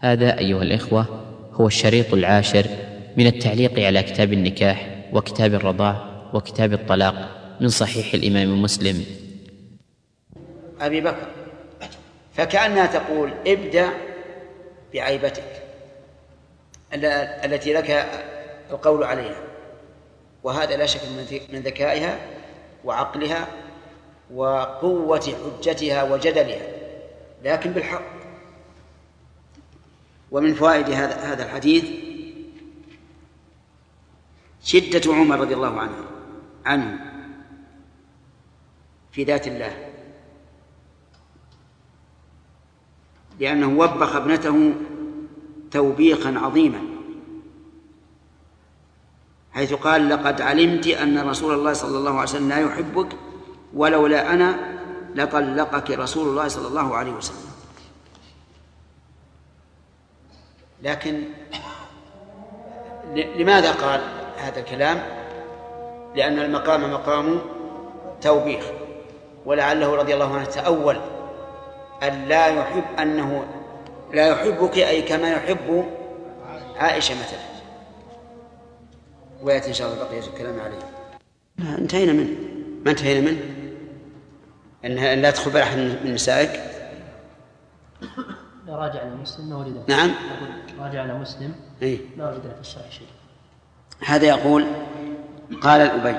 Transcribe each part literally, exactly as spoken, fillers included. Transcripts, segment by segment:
هذا أيها الإخوة هو الشريط العاشر من التعليق على كتاب النكاح وكتاب الرضاع وكتاب الطلاق من صحيح الإمام مسلم. أبي بكر، فكأنها تقول ابدأ بعيبتك التي لك القول عليها، وهذا لا شك من ذكائها وعقلها وقوة حجتها وجدلها، لكن بالحق. ومن فوائد هذا هذا الحديث شدة عمر رضي الله عنه عنه في ذات الله، لأنه وبخ ابنته توبيخا عظيما، حيث قال: لقد علمت أن رسول الله صلى الله عليه وسلم لا يحبك، ولولا أنا لطلقك رسول الله صلى الله عليه وسلم. لكن لماذا قال هذا الكلام؟ لأن المقام مقام توبيخ، ولعله رضي الله عنه تأول أن لا يحب أنه لا يحبك أي كما يحب عائشة مثلا. ويأتي إن شاء الله بقية الكلام عليه. لا انتهينا منه. ما انتهينا منه أن لا تدخل بأحد من نسائك. لا، راجع على مسلم ما وجد. نعم، راجع على مسلم إيه؟ ما وجد في الشرع شيء. هذا يقول: قال الأبي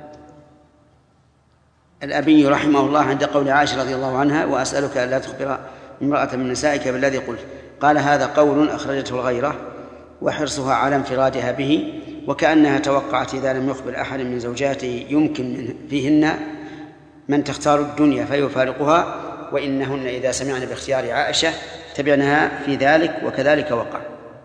الأبي رحمه الله عند قول عائشة رضي الله عنها: وأسألك أن لا تخبر امرأة من نسائك بالذي قلت. قال: هذا قول أخرجته الغيرة وحرصها على انفرادها به، وكأنها توقعت إذا لم يخبر أحد من زوجاته يمكن فيهن من تختار الدنيا فيفارقها، وإنهن إذا سمعن باختيار عائشة تبعنها في ذلك، وكذلك وقع.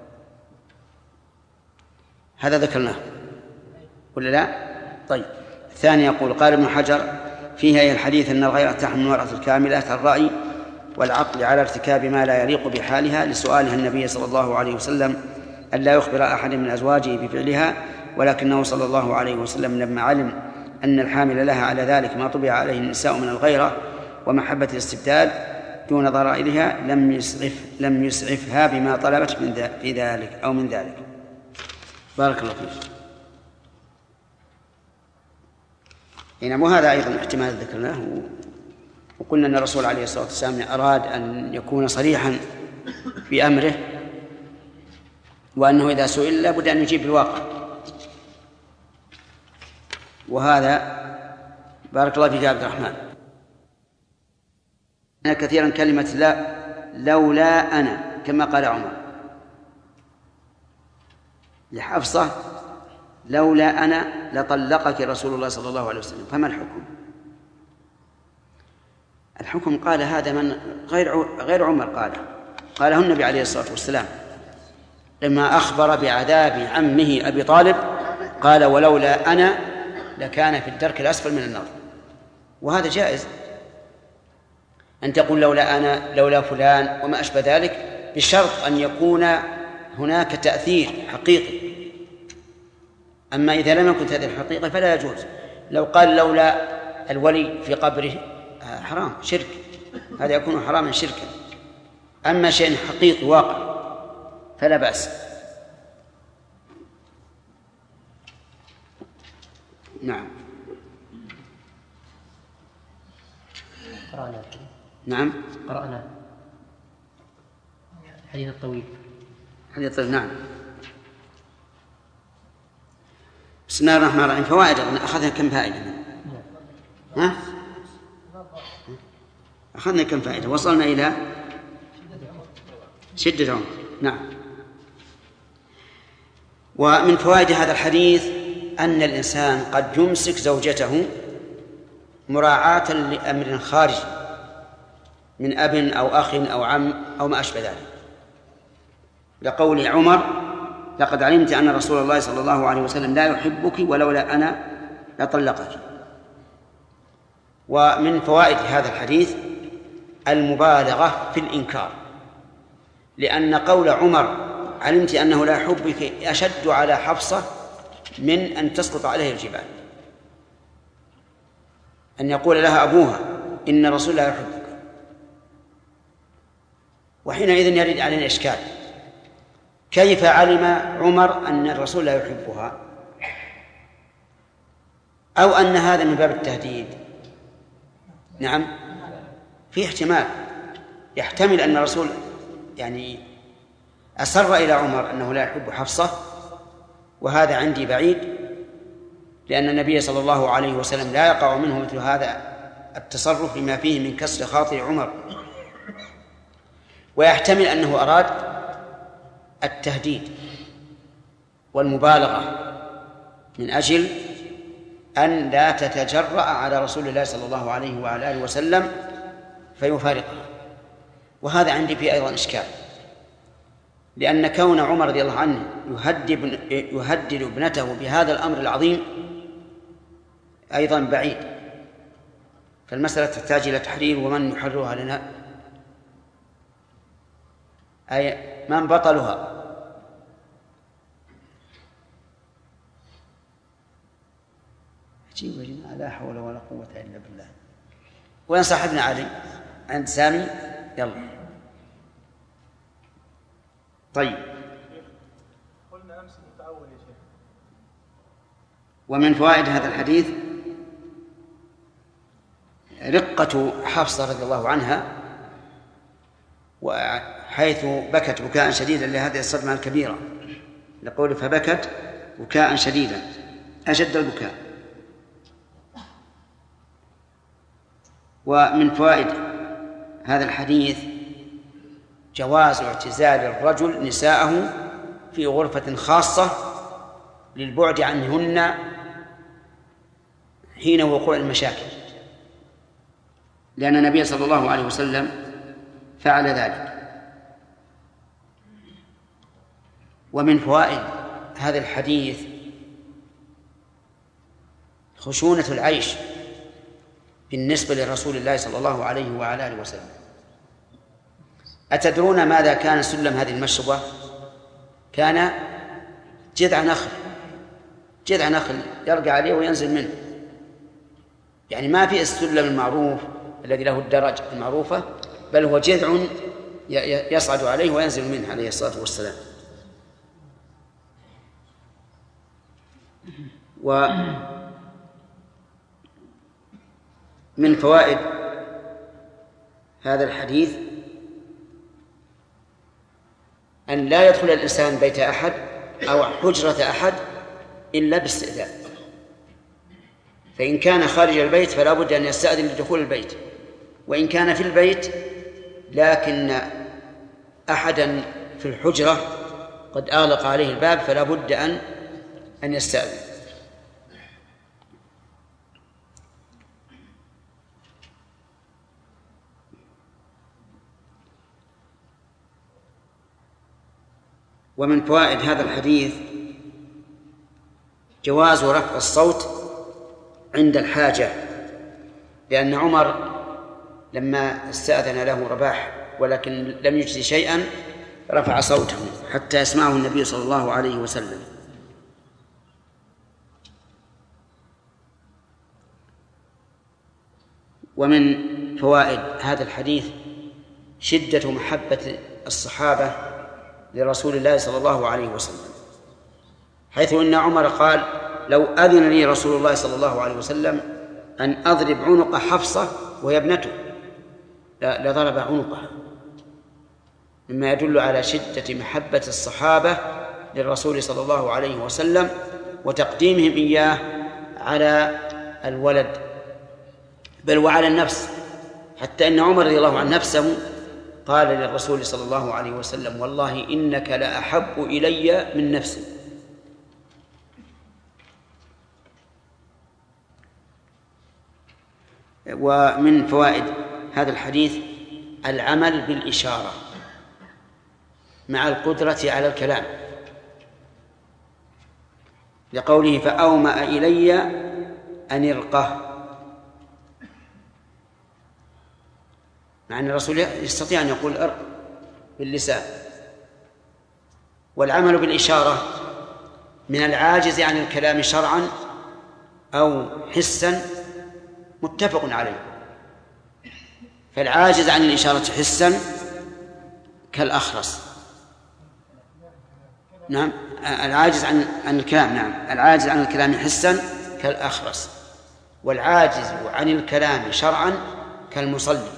هذا ذكرناه ولا لا؟ طيب. الثاني يقول: قال ابن حجر فيها أي الحديث أن الغيرة تحمل المرأة الكاملة الرأي والعقل على ارتكاب ما لا يليق بحالها، لسؤالها النبي صلى الله عليه وسلم أن لا يخبر أحد من أزواجه بفعلها، ولكنه صلى الله عليه وسلم لما علم أن الحامل لها على ذلك ما طبع عليه النساء من الغيرة ومحبة الاستبداد دون ضرائرها لم يسعف لم يسعفها بما طلبت من في ذلك أو من ذلك. بارك الله فيك. إنما وهذا أيضا احتمال ذكرناه، وقلنا أن الرسول عليه الصلاة والسلام أراد أن يكون صريحا في أمره، وأنه إذا سئل لابد أن يجيب بالواقع. وهذا بارك الله فيك يا عبد الرحمن. أنا كثيرا كلمة لا لولا أنا كما قال عمر لحفصة: لولا أنا لطلقك رسول الله صلى الله عليه وسلم. فما الحكم؟ الحكم قال هذا من غير غير عمر قال قاله النبي عليه الصلاة والسلام لما أخبر بعذاب عمه أبي طالب، قال: ولولا أنا لكان في الدرك الأسفل من النار. وهذا جائز أن تقول لولا أنا لولا فلان وما أشبه ذلك، بشرط أن يكون هناك تأثير حقيقي. أما إذا لم يكن هذه الحقيقة فلا يجوز. لو قال لولا الولي في قبره حرام شرك، هذا يكون حراما شركا. أما شيء حقيقي واقع فلا بأس. نعم. قرأنا. نعم قرأنا الحديث الطويل. حديث الطويل. نعم. بسم الله الرحمن الرحيم. فوائد أخذنا كم فائدة؟ ها؟ أخذنا كم فائدة؟ وصلنا إلى شدة عمر. نعم. ومن فوائد هذا الحديث أن الإنسان قد يمسك زوجته مراعاة لأمر خارجي من أب أو أخ أو عم أو ما أشبه ذلك، لقول عمر: لقد علمت أن رسول الله صلى الله عليه وسلم لا يحبك ولولا أنا لطلقك. ومن فوائد هذا الحديث المبالغة في الإنكار، لأن قول عمر علمت أنه لا يحبك أشد على حفصة من أن تسقط عليه الجبال، أن يقول لها أبوها إن رسول الله يحبك، وحينئذ يرد علينا إشكال: كيف علم عمر أن الرسول لا يحبها؟ أو أن هذا من باب التهديد؟ نعم، في احتمال، يحتمل أن الرسول يعني أسر إلى عمر أنه لا يحب حفصة، وهذا عندي بعيد، لأن النبي صلى الله عليه وسلم لا يقع منه مثل هذا التصرف لما فيه من كسر خاطر عمر. ويحتمل أنه أراد التهديد والمبالغة من أجل أن لا تتجرأ على رسول الله صلى الله عليه وعلى آله وسلم فيفارقها. وهذا عندي فيه أيضا إشكال، لأن كون عمر رضي الله عنه يهدد, يهدد ابنته بهذا الأمر العظيم أيضا بعيد، فالمسألة تحتاج إلى تحرير. ومن يحررها لنا؟ أي من بطلها؟ عجيب يا جماعة، لا حول ولا قوة إلا بالله. وين صاحبنا علي؟ عند سامي؟ يلا. طيب، قلنا أمس المتأول يا شيخ. ومن فوائد هذا الحديث رقة حفصة رضي الله عنها، وحيث بكت بكاء شديدا لهذه الصدمة الكبيرة، لقول فبكت بكاء شديدا أشد البكاء. ومن فوائد هذا الحديث جواز اعتزال الرجل نساءه في غرفة خاصة للبعد عنهن حين وقوع المشاكل، لأن النبي صلى الله عليه وسلم فعل ذلك. ومن فوائد هذا الحديث خشونة العيش بالنسبة لرسول الله صلى الله عليه وعلى آله وسلم. أتدرون ماذا كان سلم هذه المشربة؟ كان جذع نخل، جذع نخل يرقى عليه وينزل منه، يعني ما في السلم المعروف الذي له الدرج المعروفة، بل هو جذع يصعد عليه وينزل منه عليه الصلاة والسلام. ومن فوائد هذا الحديث أن لا يدخل الإنسان بيت أحد أو حجرة أحد إلا باستئذان، فإن كان خارج البيت فلا بد أن يستأذن لدخول البيت، وإن كان في البيت لكن أحدا في الحجرة قد أغلق عليه الباب فلا بد أن أن يستأذن. ومن فوائد هذا الحديث جواز رفع الصوت عند الحاجة، لأن عمر لما استأذن له رباح ولكن لم يجزي شيئا رفع صوته حتى يسمعه النبي صلى الله عليه وسلم. ومن فوائد هذا الحديث شدة محبة الصحابة لرسول الله صلى الله عليه وسلم، حيث إن عمر قال لو أذن لي رسول الله صلى الله عليه وسلم أن أضرب عنق حفصة وهي ابنته لضرب عنقها، مما يدل على شدة محبة الصحابة للرسول صلى الله عليه وسلم وتقديمهم إياه على الولد بل وعلى النفس، حتى إن عمر رضي الله عن نفسه قال للرسول صلى الله عليه وسلم والله إنك لأحب إلي من نفسي. ومن فوائد هذا الحديث العمل بالإشارة مع القدرة على الكلام، لقوله فأومأ إلي أن ارقه، مع أن الرسول يستطيع أن يقول ارق باللسان. والعمل بالإشارة من العاجز عن الكلام شرعا أو حسا متفق عليه، فالعاجز عن الإشارة حسا كالأخرس نعم العاجز عن عن الكلام، نعم العاجز عن الكلام حسا كالأخرس، والعاجز عن الكلام شرعا كالمصلي.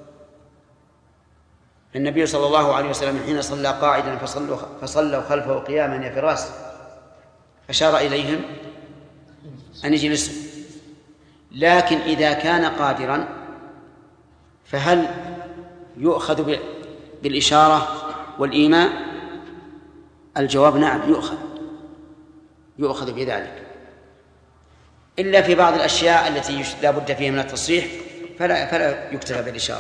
النبي صلى الله عليه وسلم حين صلى قاعدا فصلوا فصلوا خلفه قياما يا فراس أشار إليهم أن يجلسوا، لكن إذا كان قادرا فهل يؤخذ بالإشارة والإيماء؟ الجواب نعم يؤخذ يؤخذ بذلك، إلا في بعض الأشياء التي لا بد فيها من التصريح فلا, فلا يكتفى بالإشارة.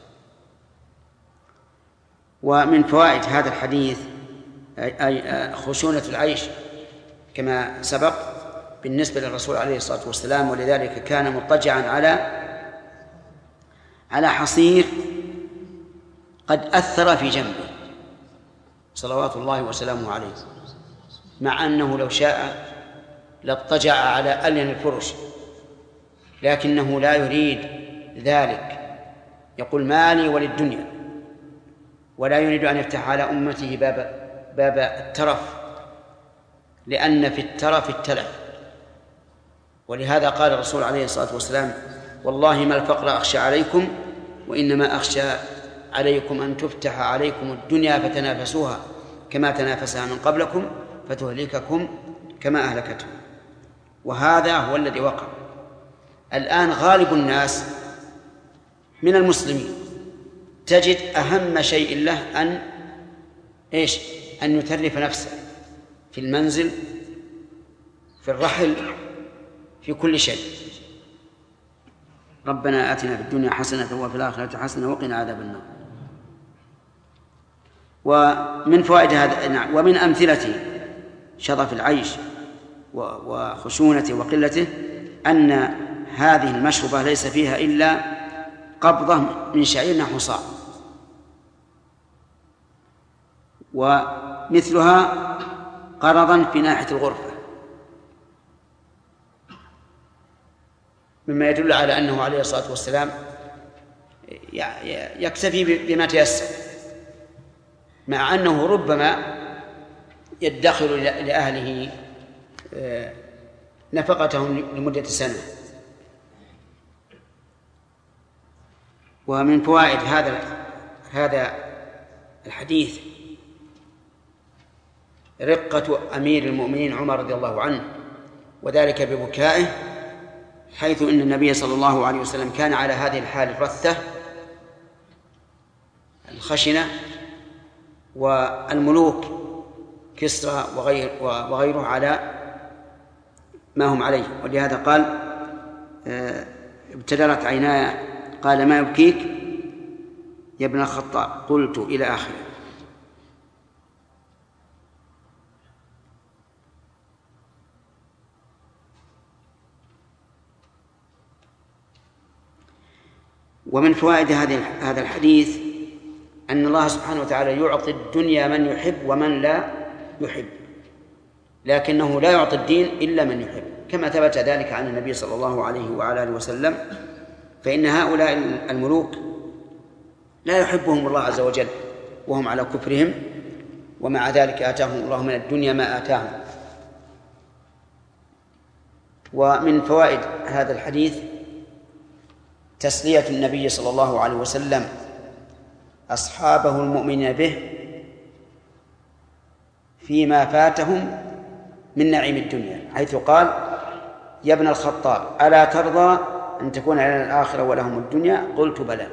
ومن فوائد هذا الحديث أي خشونة العيش كما سبق بالنسبة للرسول عليه الصلاة والسلام، ولذلك كان مضطجعا على على حصير قد أثر في جنبه صلوات الله وسلامه عليه، مع أنه لو شاء لاضطجع على ألين الفرش، لكنه لا يريد ذلك، يقول مالي وللدنيا، ولا يريد أن يفتح على أمته باب باب الترف، لأن في الترف التلف. ولهذا قال الرسول عليه الصلاة والسلام والله ما الفقر أخشى عليكم وإنما أخشى عليكم أن تفتح عليكم الدنيا فتنافسوها كما تنافسها من قبلكم فتهلككم كما أهلكتهم. وهذا هو الذي وقع الآن. غالب الناس من المسلمين تجد أهم شيء له أن إيش أن يترف نفسه في المنزل، في الرحل، في كل شيء. ربنا آتنا في الدنيا حسنة وفي الآخرة حسنة وقنا عذاب النار. ومن فوائد هذا ومن أمثلته شظف العيش وخشونته وقلته أن هذه المشربة ليس فيها إلا قبضة من شعير حصاء، ومثلها قرضا في ناحية الغرفة، مما يدل على أنه عليه الصلاة والسلام يكتفي بما تيسر، مع أنه ربما يدخر لأهله نفقتهم لمدة سنة. ومن فوائد هذا هذا الحديث رقة أمير المؤمنين عمر رضي الله عنه، وذلك ببكائه، حيث إن النبي صلى الله عليه وسلم كان على هذه الحال الرثة الخشنة، والملوك كسرى وغير وغيره على ما هم عليه. ولهذا قال ابتدرت عيناي، قال ما يبكيك يا ابن الخطاب؟ قلت إلى آخره. ومن فوائد هذا الحديث أن الله سبحانه وتعالى يعطي الدنيا من يحب ومن لا يحب، لكنه لا يعطي الدين إلا من يحب، كما ثبت ذلك عن النبي صلى الله عليه وعلى آله وسلم. فإن هؤلاء الملوك لا يحبهم الله عز وجل وهم على كفرهم، ومع ذلك آتاهم الله من الدنيا ما آتاهم. ومن فوائد هذا الحديث تسلية النبي صلى الله عليه وسلم أصحابه المؤمنين به فيما فاتهم من نعيم الدنيا، حيث قال يا ابن الخطاب ألا ترضى أن تكون لنا الآخرة ولهم الدنيا؟ قلت بلى.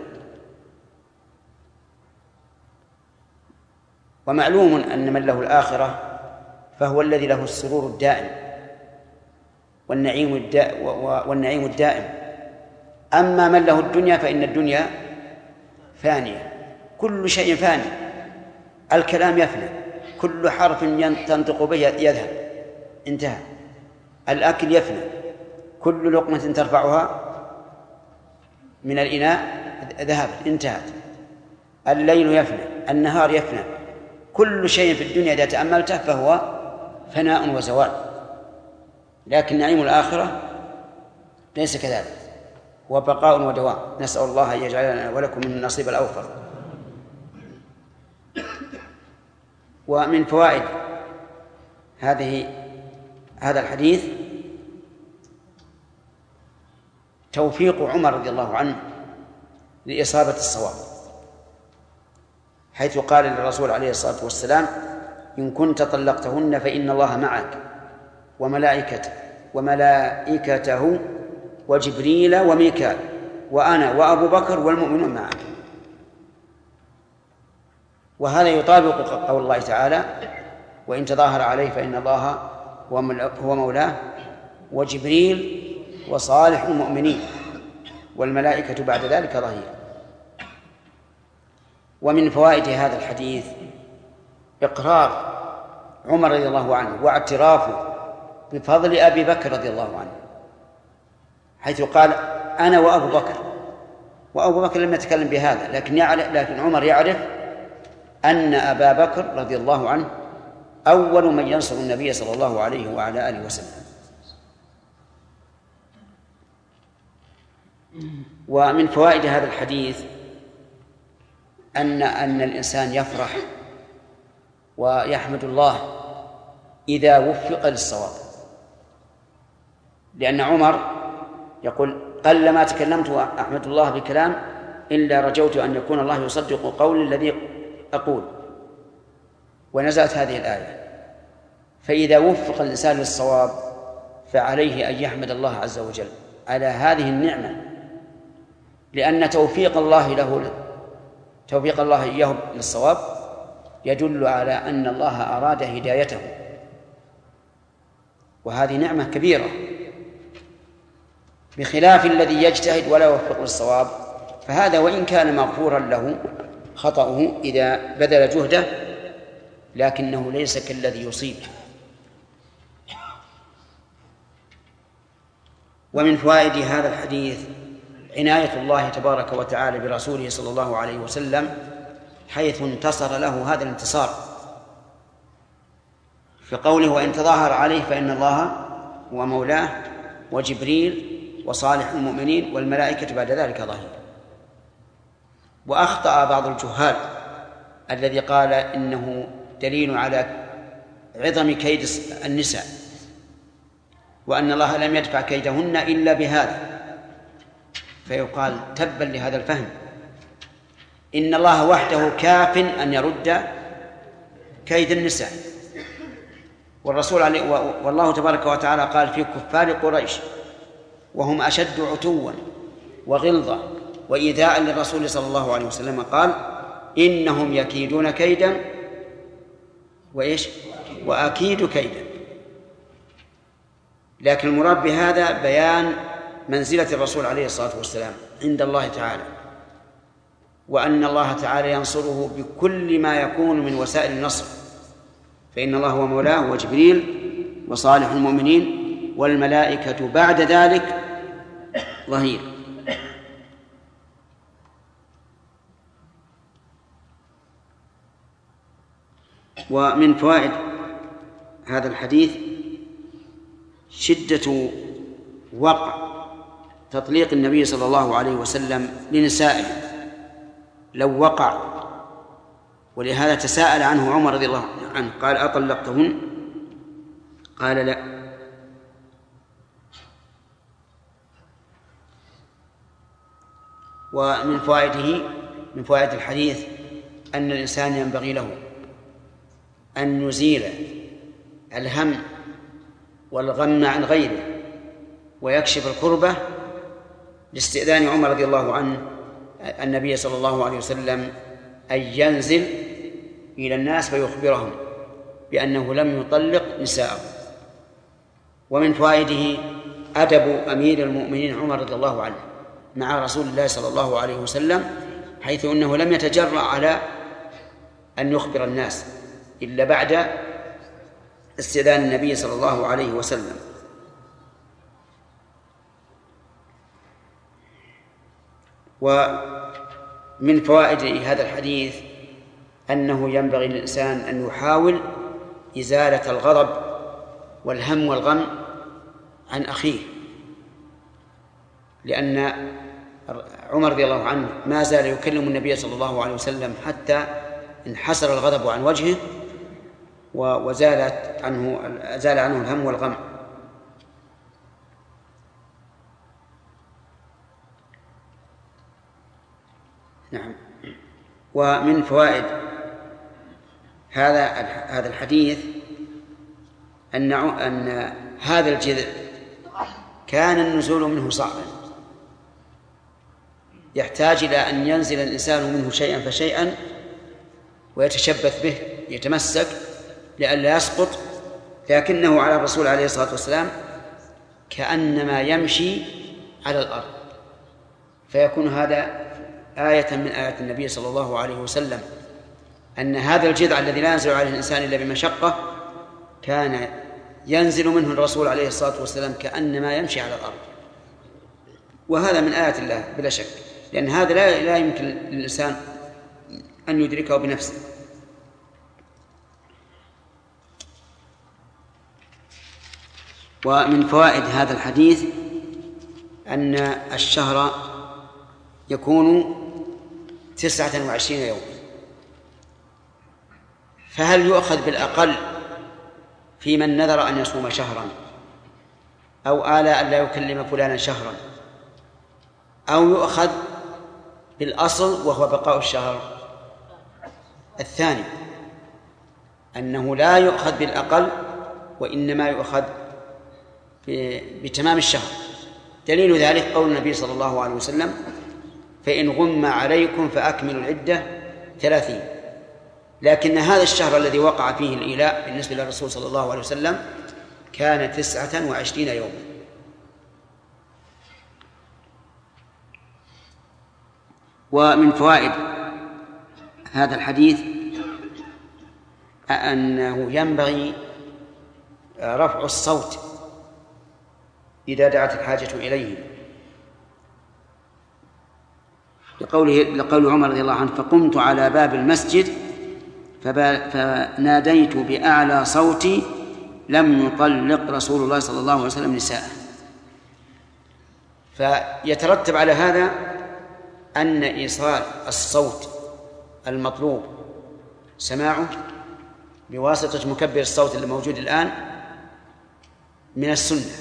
ومعلوم أن من له الآخرة فهو الذي له السرور الدائم والنعيم الدائم, والنعيم الدائم. أما من له الدنيا فإن الدنيا فانية، كل شيء فاني، الكلام يفنى، كل حرف تنطق به يذهب، انتهى. الأكل يفنى، كل لقمة ترفعها من الإناء ذهبت، انتهت. الليل يفنى، النهار يفنى، كل شيء في الدنيا إذا تأملته فهو فناء وزوال. لكن نعيم الآخرة ليس كذلك، هو بقاء ودوام. نسأل الله أن يجعلنا ولكم من النصيب الأوفر. ومن فوائد هذه هذا الحديث توفيق عمر رضي الله عنه لإصابة الصواب، حيث قال للرسول عليه الصلاة والسلام: إن كنت طلقتهن فإن الله معك وملائكته وملائكته وجبريل وميكال وأنا وأبو بكر والمؤمنون معك. وهذا يطابق قول الله تعالى: وإن تظاهر عليه فإن الله هو مولاه وجبريل وصالح المؤمنين والملائكة بعد ذلك ظهير. ومن فوائد هذا الحديث إقرار عمر رضي الله عنه واعترافه بفضل أبي بكر رضي الله عنه، حيث قال: أنا وأبو بكر. وأبو بكر لم يتكلم بهذا، لكن يعرف لكن عمر يعرف أن أبا بكر رضي الله عنه أول من ينصر النبي صلى الله عليه وعلى آله وسلم. ومن فوائد هذا الحديث أن أن الإنسان يفرح ويحمد الله إذا وفق للصواب، لأن عمر يقول: قلما تكلمت أحمد الله بكلام إلا رجوت أن يكون الله يصدق قولي الذي أقول. ونزلت هذه الآية. فإذا وفق الإنسان للصواب فعليه أن يحمد الله عز وجل على هذه النعمة، لأن توفيق الله له توفيق الله إياه للصواب يدل على أن الله أراد هدايته، وهذه نعمة كبيرة، بخلاف الذي يجتهد ولا يوفق للصواب، فهذا وإن كان مغفورا له خطأه إذا بذل جهده، لكنه ليس كالذي يصيب. ومن فوائد هذا الحديث عناية الله تبارك وتعالى برسوله صلى الله عليه وسلم، حيث انتصر له هذا الانتصار في قوله: وإن تظاهر عليه فإن الله هو مولاه وجبريل وصالح المؤمنين والملائكة بعد ذلك ظهير. وأخطأ بعض الجهال الذي قال إنه دليل على عظم كيد النساء، وأن الله لم يدفع كيدهن إلا بهذا، فيقال: تبا لهذا الفهم، إن الله وحده كاف أن يرد كيد النساء. والرسول عليه والله تبارك وتعالى قال في كفار قريش وهم أشد عتوا وغلظة وإيذاء للرسول صلى الله عليه وسلم، قال: إنهم يكيدون كيدا وإيش وأكيد كيدا. لكن المراد بهذا بيان منزلة الرسول عليه الصلاة والسلام عند الله تعالى، وأن الله تعالى ينصره بكل ما يكون من وسائل النصر، فإن الله هو مولاه وجبريل وصالح المؤمنين والملائكة بعد ذلك ظهير. ومن فوائد هذا الحديث شدة وقع تطليق النبي صلى الله عليه وسلم لنسائه لو وقع، ولهذا تساءل عنه عمر رضي الله عنه قال: أطلقتهن؟ قال: لا. ومن فوائده من فوائد الحديث أن الإنسان ينبغي له أن يزيل الهم والغم عن غيره ويكشف الكربة لاستئذان عمر رضي الله عنه النبي صلى الله عليه وسلم أن ينزل إلى الناس فيخبرهم بأنه لم يطلق نساءه. ومن فوائده أدب أمير المؤمنين عمر رضي الله عنه مع رسول الله صلى الله عليه وسلم، حيث أنه لم يتجرأ على أن يخبر الناس إلا بعد استئذان النبي صلى الله عليه وسلم. ومن فوائد هذا الحديث أنه ينبغي للإنسان أن يحاول إزالة الغضب والهم والغم عن أخيه، لأن عمر رضي الله عنه ما زال يكلم النبي صلى الله عليه وسلم حتى انحسر الغضب عن وجهه، وزالت عنه زال عنه الهم والغم. نعم. ومن فوائد هذا هذا الحديث أن أن هذا الجذع كان النزول منه صعبا، يحتاج إلى أن ينزل الإنسان منه شيئا فشيئا ويتشبث به يتمسك لئلا يسقط، لكنه على الرسول عليه الصلاة والسلام كأنما يمشي على الأرض، فيكون هذا آية من آيات النبي صلى الله عليه وسلم أن هذا الجذع الذي لا ينزل عليه الإنسان إلا بمشقة كان ينزل منه الرسول عليه الصلاة والسلام كأنما يمشي على الأرض، وهذا من آيات الله بلا شك، لأن هذا لا, لا يمكن للإنسان أن يدركه بنفسه. ومن فوائد هذا الحديث أن الشهر يكون تسعة وعشرين يوما، فهل يؤخذ بالأقل في من نذر أن يصوم شهرا، أو آل أن لا يكلم فلانا شهرا، أو يؤخذ بالأصل وهو بقاء الشهر؟ الثاني أنه لا يؤخذ بالأقل وإنما يؤخذ بتمام الشهر. دليل ذلك قول النبي صلى الله عليه وسلم: فإن غم عليكم فأكملوا العدة ثلاثين. لكن هذا الشهر الذي وقع فيه الإيلاء بالنسبة للرسول صلى الله عليه وسلم كان تسعة وعشرين يوما. ومن فوائد هذا الحديث أنه ينبغي رفع الصوت إذا دعت الحاجة إليه، لقوله لقول عمر رضي الله عنه: فقمت على باب المسجد فناديت بأعلى صوتي لم يطلق رسول الله صلى الله عليه وسلم نساءه. فيترتب على هذا أن إيصال الصوت المطلوب سماعه بواسطة مكبر الصوت الموجود الآن من السنة.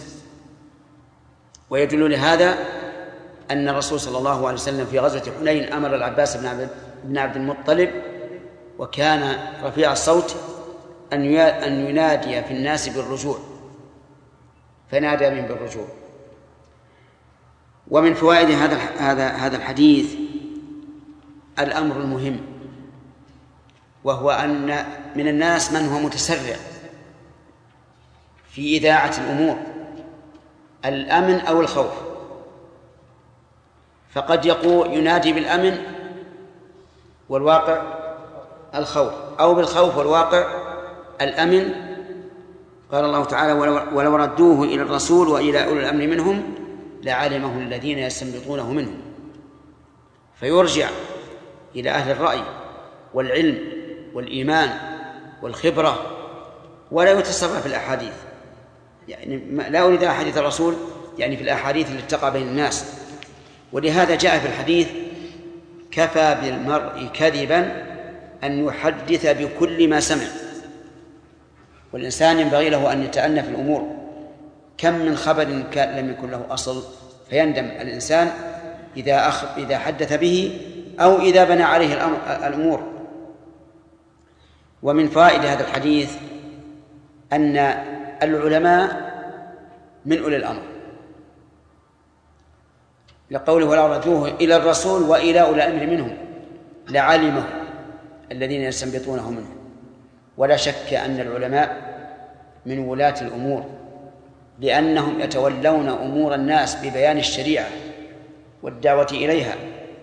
ويدل لهذا أن الرسول صلى الله عليه وسلم في غزوة حنين أمر العباس بن عبد المطلب وكان رفيع الصوت أن ينادي في الناس بالرجوع، فنادى بهم بالرجوع. ومن فوائد هذا هذا هذا الحديث الأمر المهم، وهو أن من الناس من هو متسرع في إذاعة الأمور، الأمن أو الخوف، فقد يقول ينادي بالأمن والواقع الخوف، أو بالخوف والواقع الأمن. قال الله تعالى: ولو ردوه إلى الرسول وإلى أولي الأمر منهم لعلمه الذين يستنبطونه منهم. فيرجع إلى أهل الرأي والعلم والإيمان والخبرة، ولا يتسرع في الأحاديث. يعني لا أريد أحاديث الرسول يعني في الأحاديث التي تقع بين الناس. ولهذا جاء في الحديث: كفى بالمرء كذبا أن يحدث بكل ما سمع. والإنسان ينبغي له أن يتأنى في الأمور. كم من خبر لم يكن له أصل فيندم الإنسان إذا أخ... إذا حدث به أو إذا بنى عليه الأمور. ومن فائدة هذا الحديث أن العلماء من أولي الأمر، لقوله: ولو ردوه إلى الرسول وإلى أولي الأمر منهم لعلمه الذين يستنبطونه منه. ولا شك أن العلماء من ولاة الأمور، لأنهم يتولون أمور الناس ببيان الشريعة والدعوة إليها.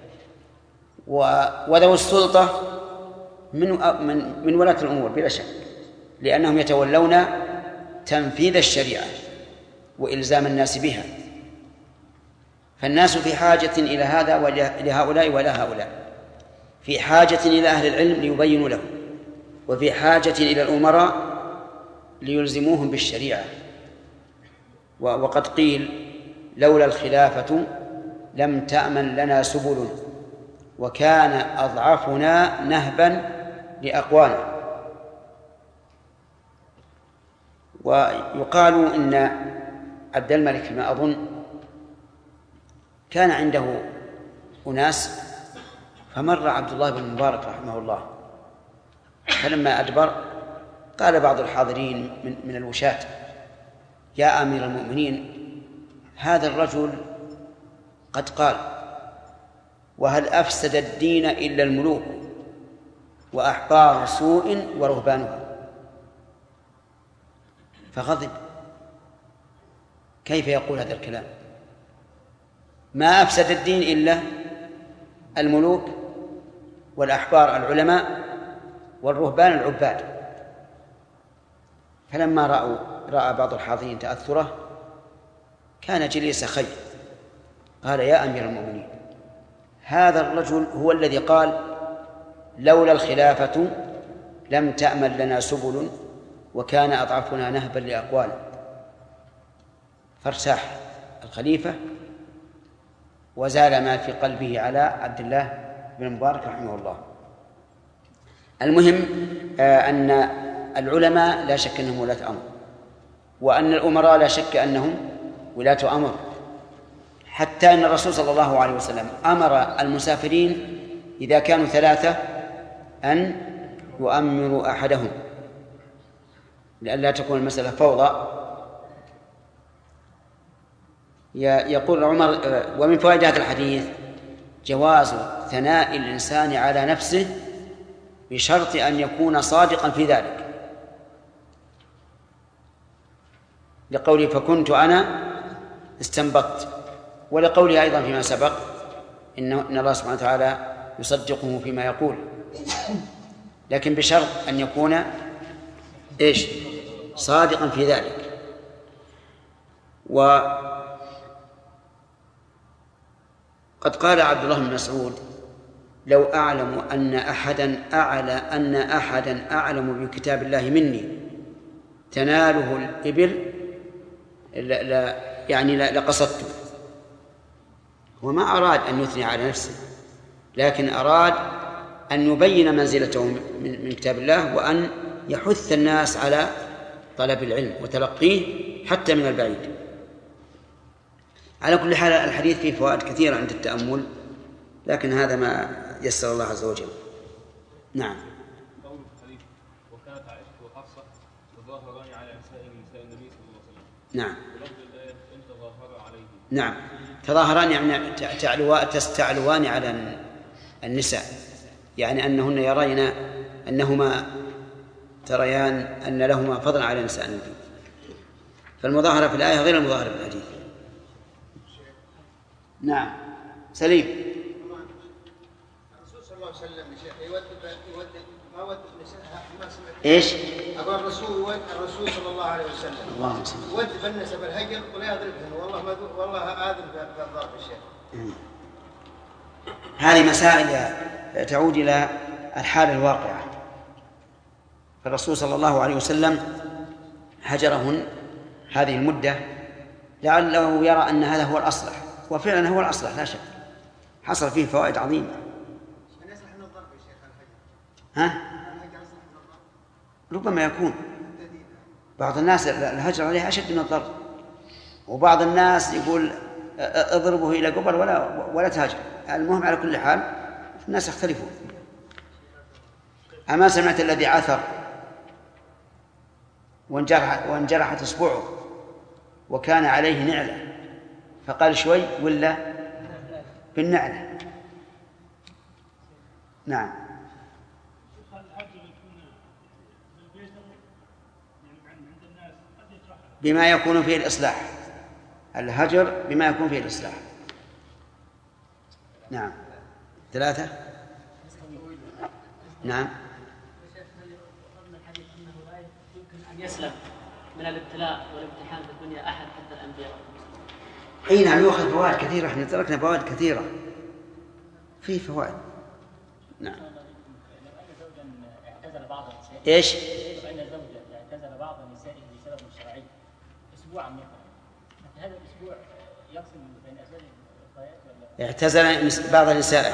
وذو السلطة من من من ولاة الأمور بلا شك، لأنهم يتولون تنفيذ الشريعة وإلزام الناس بها. فالناس في حاجة إلى هذا ولهؤلاء ولا هؤلاء، في حاجة إلى أهل العلم ليبينوا له، وفي حاجة إلى الأمراء ليلزموهم بالشريعة. وقد قيل: لولا الخلافة لم تأمن لنا سبل وكان أضعفنا نهبا لأقوانا. ويقال إن عبد الملك فيما أظن كان عنده أناس، فمر عبد الله بن المبارك رحمه الله، فلما أدبر قال بعض الحاضرين من, من الوشاة: يا أمير المؤمنين، هذا الرجل قد قال: وهل أفسد الدين إلا الملوك وأحبار سوء ورهبانها. فغضب: كيف يقول هذا الكلام؟ ما أفسد الدين إلا الملوك والأحبار العلماء والرهبان العباد. فلما رأوا رأى بعض الحاضرين تأثره كان جليس خير، قال: يا أمير المؤمنين، هذا الرجل هو الذي قال: لولا الخلافة لم تأمن لنا سبل وكان أضعفنا نهبا لأقوال. فارتاح الخليفة وزال ما في قلبه على عبد الله بن المبارك رحمه الله. المهم أن العلماء لا شك أنهم ولاة أمر، وأن الأمراء لا شك أنهم ولاة أمر، حتى أن الرسول صلى الله عليه وسلم أمر المسافرين إذا كانوا ثلاثة أن يؤمروا أحدهم لئلا تكون المسألة فوضى. يقول عمر: ومن فوائد هذا الحديث جواز ثناء الإنسان على نفسه بشرط أن يكون صادقا في ذلك، لقوله: فكنت أنا استنبطت، ولقوله أيضا فيما سبق: إن الله سبحانه وتعالى يصدقه فيما يقول، لكن بشرط أن يكون إيش؟ صادقا في ذلك. وقد قال عبد الله بن مسعود: لو أعلم أن أحدا أعلى أن أحدا أعلم بكتاب الله مني تناله الإبل لا لا يعني لقصدته. وما أراد أن يثني على نفسه، لكن أراد أن يبين منزلته من كتاب الله، وأن يحث الناس على طلب العلم وتلقيه حتى من البعيد. على كل حال الحديث فيه فوائد كثيرة عند التأمل، لكن هذا ما يسر الله عز وجل. نعم. قول الحديث: وكانت عائشة وحفصة تظاهران على نساء نساء النبي صلى الله عليه وسلم. نعم. ولفظ الآية: إن تظاهر عليه. نعم، تظاهران يعني تعلوان تستعلوان على النساء، يعني أنهن يرين أنهما تريان أن لهما فضلا على نساء النبي، فالمظاهرة في الآية غير المظاهرة في الحديث. نعم. سليم. الرسول صلى الله عليه وسلم يودد يودد ما ودد نساءها ما سمعت. إيش؟ أقول الرسول الرسول صلى الله عليه وسلم اللهم صل يودد النساء بالهجر ولا يضربهن، والله ما والله آذن بالضرب الشيخ. هذه مسائل تعود إلى الحالة الواقعة. فالرسول صلى الله عليه وسلم هجرهن هذه المدة لعله يرى أن هذا هو الأصلح، وفعلا هو الأصلح لا شك، حصل فيه فوائد عظيمة. ها؟ ربما يكون بعض الناس الهجر عليه أشد من الضرب، وبعض الناس يقول اضربه إلى قبل ولا ولا تهاجر. المهم على كل حال الناس يختلفون. أما سمعت الذي عثر وانجرح وانجرحت إصبعه وكان عليه نعلة فقال شوي ولا بالنعلة؟ نعم. بما يكون فيه الإصلاح، الهجر بما يكون فيه الإصلاح. نعم. ثلاثة. نعم. أن يسلم من الابتلاء والامتحان في الدنيا أحد حتى الأنبياء. أي نعم، يأخذ فوائد كثيرة، احنا تركنا فوائد كثيرة، في فوائد. نعم. ايش؟ أن زوجة اعتزل بعض نسائه بسبب شرعي أسبوعا مثلا، هذا الأسبوع يقسم بين أسباب الغايات ولا؟ اعتزل بعض نسائه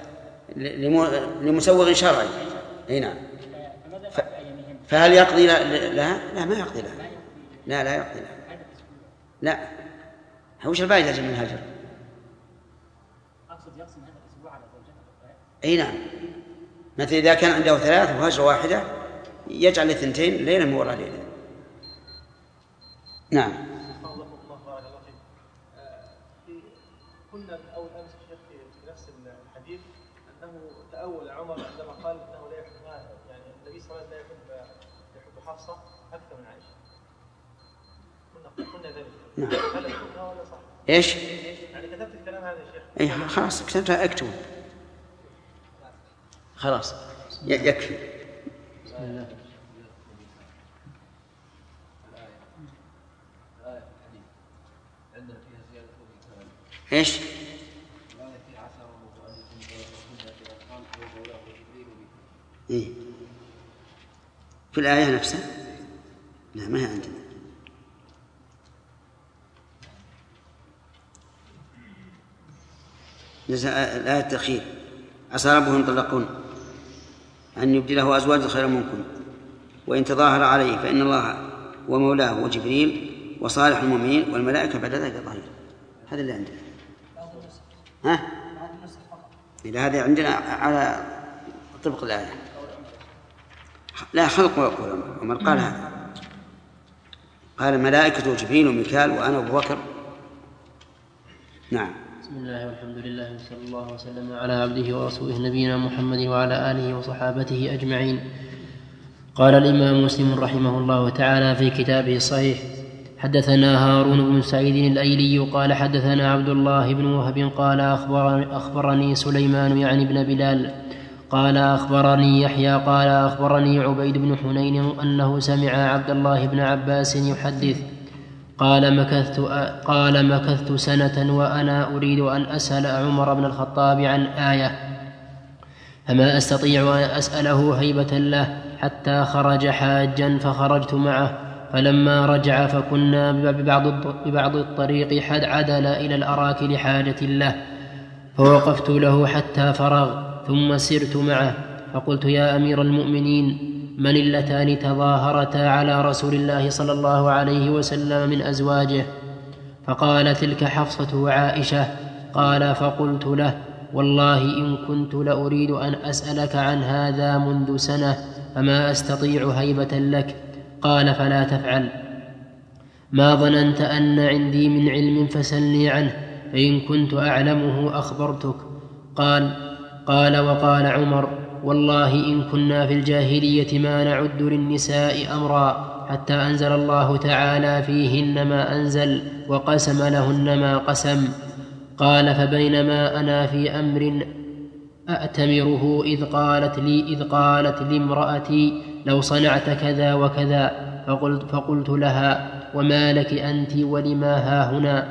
لمسوغ شرعي. اي نعم. فهل يقضي لها؟ لا، ما يقضي لها. لا لا يقضي لا لا وش الفائدة من الهجر؟ أقصد يقسم هذا الأسبوع على زوجته. أي نعم، مثل إذا كان عنده ثلاث وهجرة واحدة يجعل اثنتين ليلة وراء ليلة. نعم. كنا أول أمس الشيخ في نفس الحديث أنه تأول عمر عندما قال أنه لا يحب يعني النبي صلى الله عليه وسلم لا يحب يحب حفصة أكثر من عائشة. كنا قلنا ذلك. نعم. هل كنا ولا صح؟ إيش؟ يعني كتبت الكلام هذا يا شيخ. إيه خلاص كتبتها اكتب. خلاص يكفي. بسم الله. إيش؟ إيه؟ في الآية نفسها؟ لا ما هي عندنا. الآية التأخير عسى ربه إن طلقون أن يبدله أزواجا خيرا منكن وإن تظاهر عليه فإن الله ومولاه وجبريل وصالح المؤمنين والملائكة بعد ذلك ظهير. هذا اللي عندنا. ها؟ إذا هذا عندنا على طبق الآية. لا خلق ويقول عمر قال هذا، قال الملائكة وجبريل وميكال وأنا أبو بكر. نعم. بسم الله والحمد لله وصلى الله وسلم على عبده ورسوله نبينا محمد وعلى آله وصحابته أجمعين. قال الإمام مسلم رحمه الله تعالى في كتابه الصحيح: حدثنا هارون بن سعيد الأيلي قال حدثنا عبد الله بن وهب قال أخبرني, أخبرني سليمان يعني بن بلال قال أخبرني يحيى قال أخبرني عبيد بن حنين أنه سمع عبد الله بن عباس يحدث قال مكثت, قال مكثت سنة وأنا أريد أن أسأل عمر بن الخطاب عن آية فما أستطيع أن أسأله هيبة له حتى خرج حاجا فخرجت معه، فلما رجع فكنا ببعض, ببعض الطريق حد عدل إلى الأراك لحاجة له، فوقفت له حتى فرغ ثم سرت معه، فقلت: يا أمير المؤمنين، من اللتان تظاهرتا على رسول الله صلى الله عليه وسلم من أزواجه؟ فقال: تلك حفصة وعائشة. قال: فقلت له: والله إن كنت لأريد أن أسألك عن هذا منذ سنة فما أستطيع هيبة لك. قال: فلا تفعل. ما ظننت أن عندي من علم فسلني عنه، فإن كنت أعلمه أخبرتك. قال قال وقال عمر: والله إن كنا في الجاهلية ما نعد للنساء أمرا حتى أنزل الله تعالى فيهن ما أنزل وقسم لهن ما قسم. قال: فبينما أنا في أمر أأتمره إذ قالت لي إذ قالت لامرأتي: لو صنعت كذا وكذا. فقلت, فقلت لها: وما لك أنت ولما هاهنا؟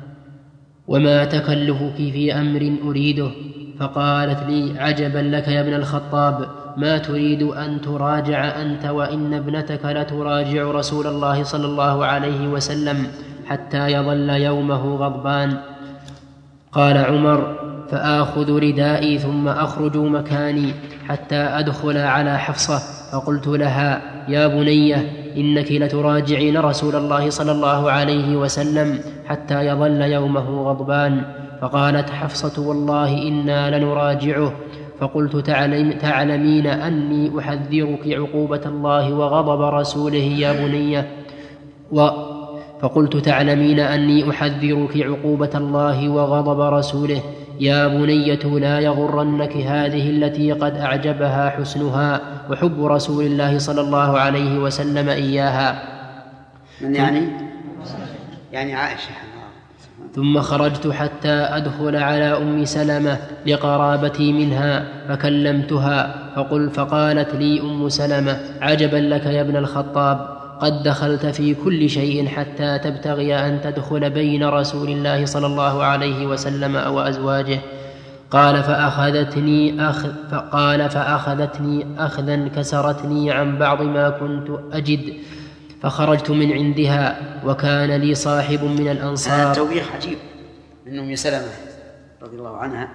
وما تكلفك في أمر أريده؟ فقالت لي: عجبا لك يا ابن الخطاب، ما تريد أن تراجع أنت وإن ابنتك لتراجع رسول الله صلى الله عليه وسلم حتى يظل يومه غضبان. قال عمر: فآخذ ردائي ثم أخرج مكاني حتى أدخل على حفصة. فقلت لها: يا بنية، إنك لتراجعين رسول الله صلى الله عليه وسلم حتى يظل يومه غضبان. فقالت حفصة: والله إنا لنراجعه. فقلت: تعلمين أني أحذرك عقوبة الله وغضب رسوله يا بنية و فقلت تعلمين أني أحذرك عقوبة الله وغضب رسوله يا بنية، لا يغرنك هذه التي قد أعجبها حسنها وحب رسول الله صلى الله عليه وسلم إياها. من يعني؟ يعني عائشة. ثم خرجت حتى أدخل على أم سلمة لقرابتي منها فكلمتها، فقل فقالت لي أم سلمة: عجبا لك يا ابن الخطاب، قد دخلت في كل شيء حتى تبتغي أن تدخل بين رسول الله صلى الله عليه وسلم أو أزواجه. قال فأخذتني أخذ فقال فأخذتني أخذا كسرتني عن بعض ما كنت أجد، فخرجت من عندها وكان لي صاحب من الأنصار. هذا توبيخ عجيب من أم سلمة رضي الله عنها،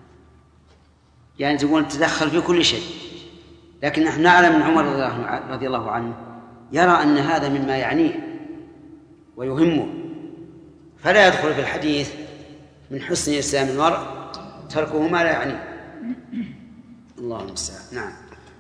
يعني تقول تدخل في كل شيء، لكن نحن نعلم من عمر رضي الله عنه يرى أن هذا مما يعنيه، ويهمه، فلا يدخل في الحديث من حسن إسلام المرء تركه ما لا يعنيه. الله المستعان. نعم.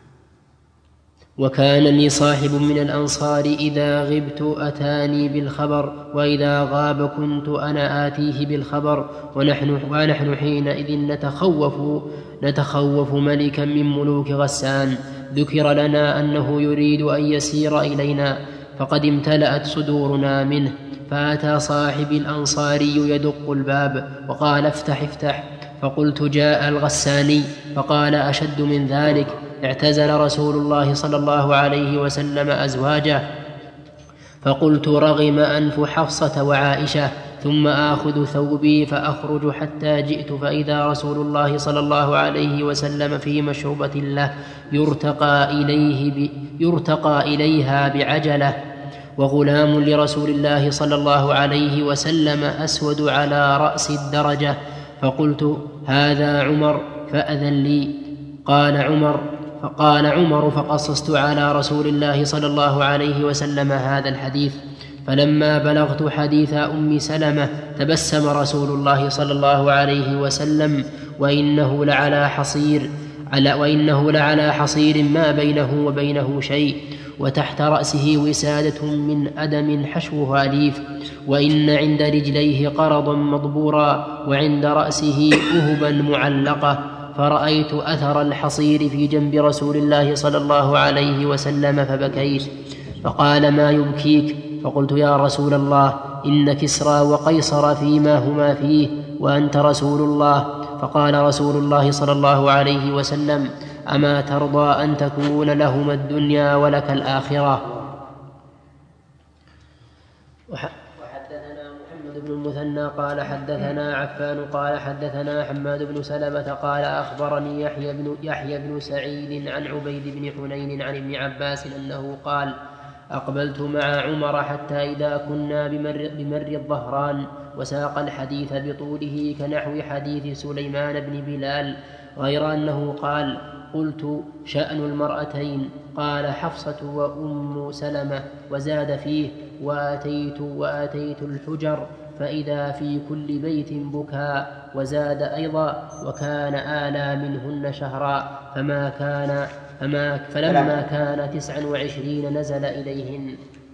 وكان لي صاحب من الأنصار إذا غبت أتاني بالخبر، وإذا غاب كنت أنا آتيه بالخبر، ونحن, ونحن حينئذ نتخوف, نتخوف ملكا من ملوك غسان. ذكر لنا أنه يريد أن يسير إلينا، فقد امتلأت صدورنا منه. فأتى صاحب الأنصاري يدق الباب وقال افتح افتح، فقلت جاء الغساني، فقال أشد من ذلك، اعتزل رسول الله صلى الله عليه وسلم أزواجه. فقلت رغم أنف حفصة وعائشة، ثم آخذ ثوبي فأخرج حتى جئت فإذا رسول الله صلى الله عليه وسلم في مشربة له يرتقى, إليه ب... يرتقى إليها بعجلة، وغلام لرسول الله صلى الله عليه وسلم أسود على رأس الدرجة. فقلت هذا عمر فأذن لي. قال عمر فقال عمر فقصصت على رسول الله صلى الله عليه وسلم هذا الحديث. فلما بلغت حديث أم سلمة تبسم رسول الله صلى الله عليه وسلم، وإنه لعلى حصير على وإنه لعلى حصير ما بينه وبينه شيء، وتحت رأسه وسادة من أدم حشوها ليف، وإن عند رجليه قرضا مضبورا، وعند رأسه أهبا معلقة. فرأيت أثر الحصير في جنب رسول الله صلى الله عليه وسلم فبكيت. فقال ما يبكيك؟ فقلت يا رسول الله إن كسرى وقيصر فيما هما فيه وأنت رسول الله. فقال رسول الله صلى الله عليه وسلم أما ترضى أن تكون لهما الدنيا ولك الآخرة؟ وحدثنا محمد بن المثنى قال حدثنا عفان قال حدثنا حماد بن سلمة قال أخبرني يحيى بن, يحيى بن سعيد عن عبيد بن حنين عن ابن عباس أنه قال أقبلت مع عمر حتى إذا كنا بمر, بمر الظهران، وساق الحديث بطوله كنحو حديث سليمان بن بلال، غير أنه قال قلت شأن المرأتين، قال حفصة وأم سلمة، وزاد فيه وآتيت, وآتيت الحجر فإذا في كل بيت بكاء، وزاد أيضا وكان آلى منهن شهرا، فما كان فما فلما كان تسعا وعشرين نزل إليهن.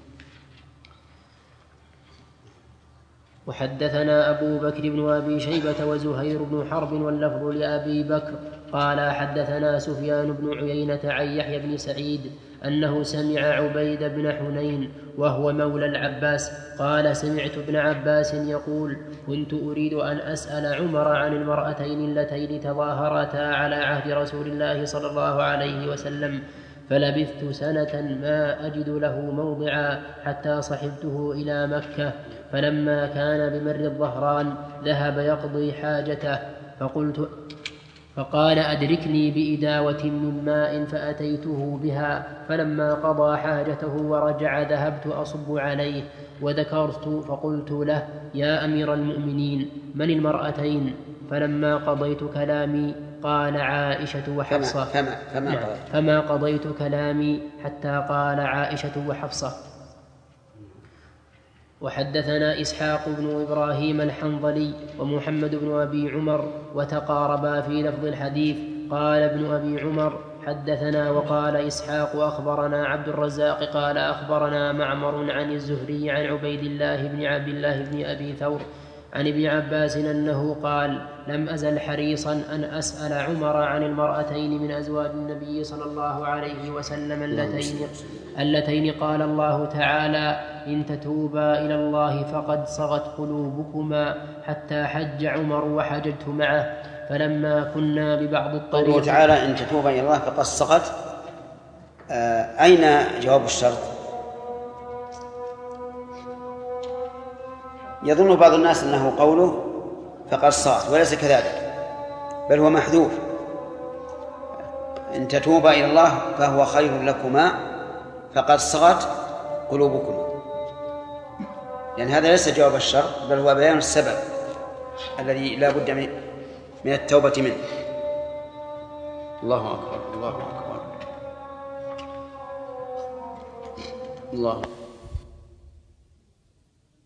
وحدثنا أبو بكر بن أبي شيبة وزهير بن حرب واللفظ لأبي بكر قال حدثنا سفيان بن عيينة عن يحيى بن سعيد أنه سمع عبيد بن حنين وهو مولى العباس قال سمعت ابن عباس يقول كنت أريد أن أسأل عمر عن المرأتين اللتين تظاهرتا على عهد رسول الله صلى الله عليه وسلم، فلبثت سنة ما أجد له موضعا حتى صحبته إلى مكة، فلما كان بمر الظهران ذهب يقضي حاجته، فقلت فقال أدركني بإداوة من ماء فأتيته بها، فلما قضى حاجته ورجع ذهبت أصب عليه وذكرت فقلت له يا أمير المؤمنين من المرأتين؟ فلما قضيت كلامي قال عائشة وحفصة فما, فما, فما, قضيت. فما قضيت كلامي حتى قال عائشة وحفصة. وحدثنا إسحاق بن إبراهيم الحنظلي ومحمد بن أبي عمر وتقاربا في لفظ الحديث. قال ابن أبي عمر حدثنا وقال إسحاق أخبرنا عبد الرزاق قال أخبرنا معمر عن الزهري عن عبيد الله بن عبد الله بن أبي ثور عن ابن عباس أنه قال لم أزل حريصا أن أسأل عمر عن المرأتين من أزواج النبي صلى الله عليه وسلم اللتين, اللتين قال الله تعالى إن تتوبا إلى الله فقد صغت قلوبكما، حتى حج عمر وحججت معه، فلما كنا ببعض الطريق. قوله تعالى إن تتوبا إلى الله فقد صغت، آه أين جواب الشرط؟ يظن بعض الناس أنه قوله فقد صغت، وليس كذلك، بل هو محذوف. إن تتوبا إلى الله فهو خير لكما فقد صغت قلوبكما، يعني هذا ليس جواب الشرط بل هو بيان السبب الذي لا بد من التوبة منه. الله أكبر الله أكبر الله.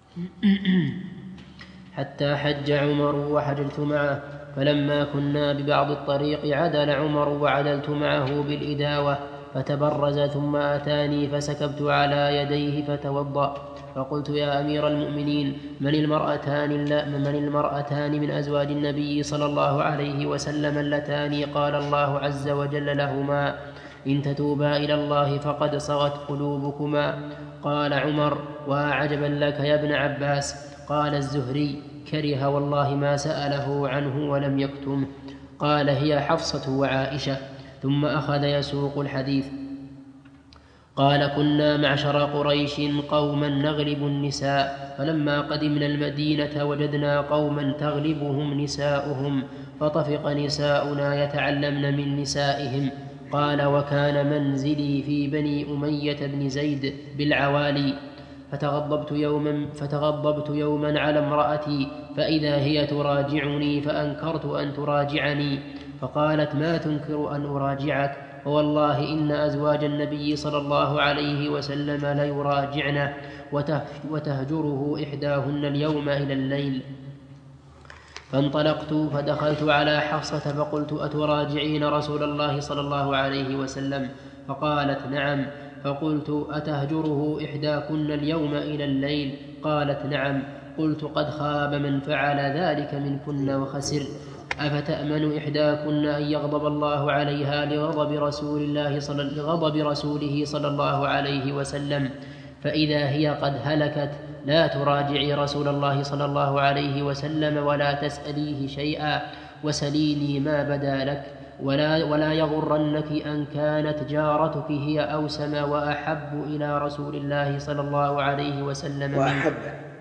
حتى حج عمر وحجلت معه، فلما كنا ببعض الطريق عدل عمر وعدلت معه بالإداوة، فتبرز ثم أتاني فسكبت على يديه فتوضأ. فقلت يا أمير المؤمنين من المرأتان, من المرأتان من أزواج النبي صلى الله عليه وسلم اللتان قال الله عز وجل لهما إن تتوبا إلى الله فقد صغت قلوبكما؟ قال عمر وعجبا لك يا ابن عباس. قال الزهري كره والله ما سأله عنه ولم يكتمه. قال هي حفصة وعائشة. ثم أخذ يسوق الحديث. قال كنا معشر قريش قوما نغلب النساء، فلما قدمنا المدينة وجدنا قوما تغلبهم نساؤهم، فطفق نساؤنا يتعلمن من نسائهم. قال وكان منزلي في بني أمية بن زيد بالعوالي، فتغضبت يوما, فتغضبت يوما على امرأتي فإذا هي تراجعني فأنكرت أن تراجعني، فقالت ما تنكر أن أراجعك؟ والله إن أزواج النبي صلى الله عليه وسلم ليراجعنه وتهجره إحداهن اليوم إلى الليل. فانطلقت فدخلت على حفصة فقلت أتراجعين رسول الله صلى الله عليه وسلم؟ فقالت نعم. فقلت أتهجره إحداكن اليوم إلى الليل؟ قالت نعم. قلت قد خاب من فعل ذلك منكن وخسر. أفتأمن إحداكن أن يغضب الله عليها لغضب رسول الله صلى لغضب رسوله صلى الله عليه وسلم، فإذا هي قد هلكت لا تراجعي رسول الله صلى الله عليه وسلم ولا تسأليه شيئا، وسليني ما بدا لك، ولا, ولا يغرنك أن كانت جارتك هي أوسم وأحب إلى رسول الله صلى الله عليه وسلم. وأحب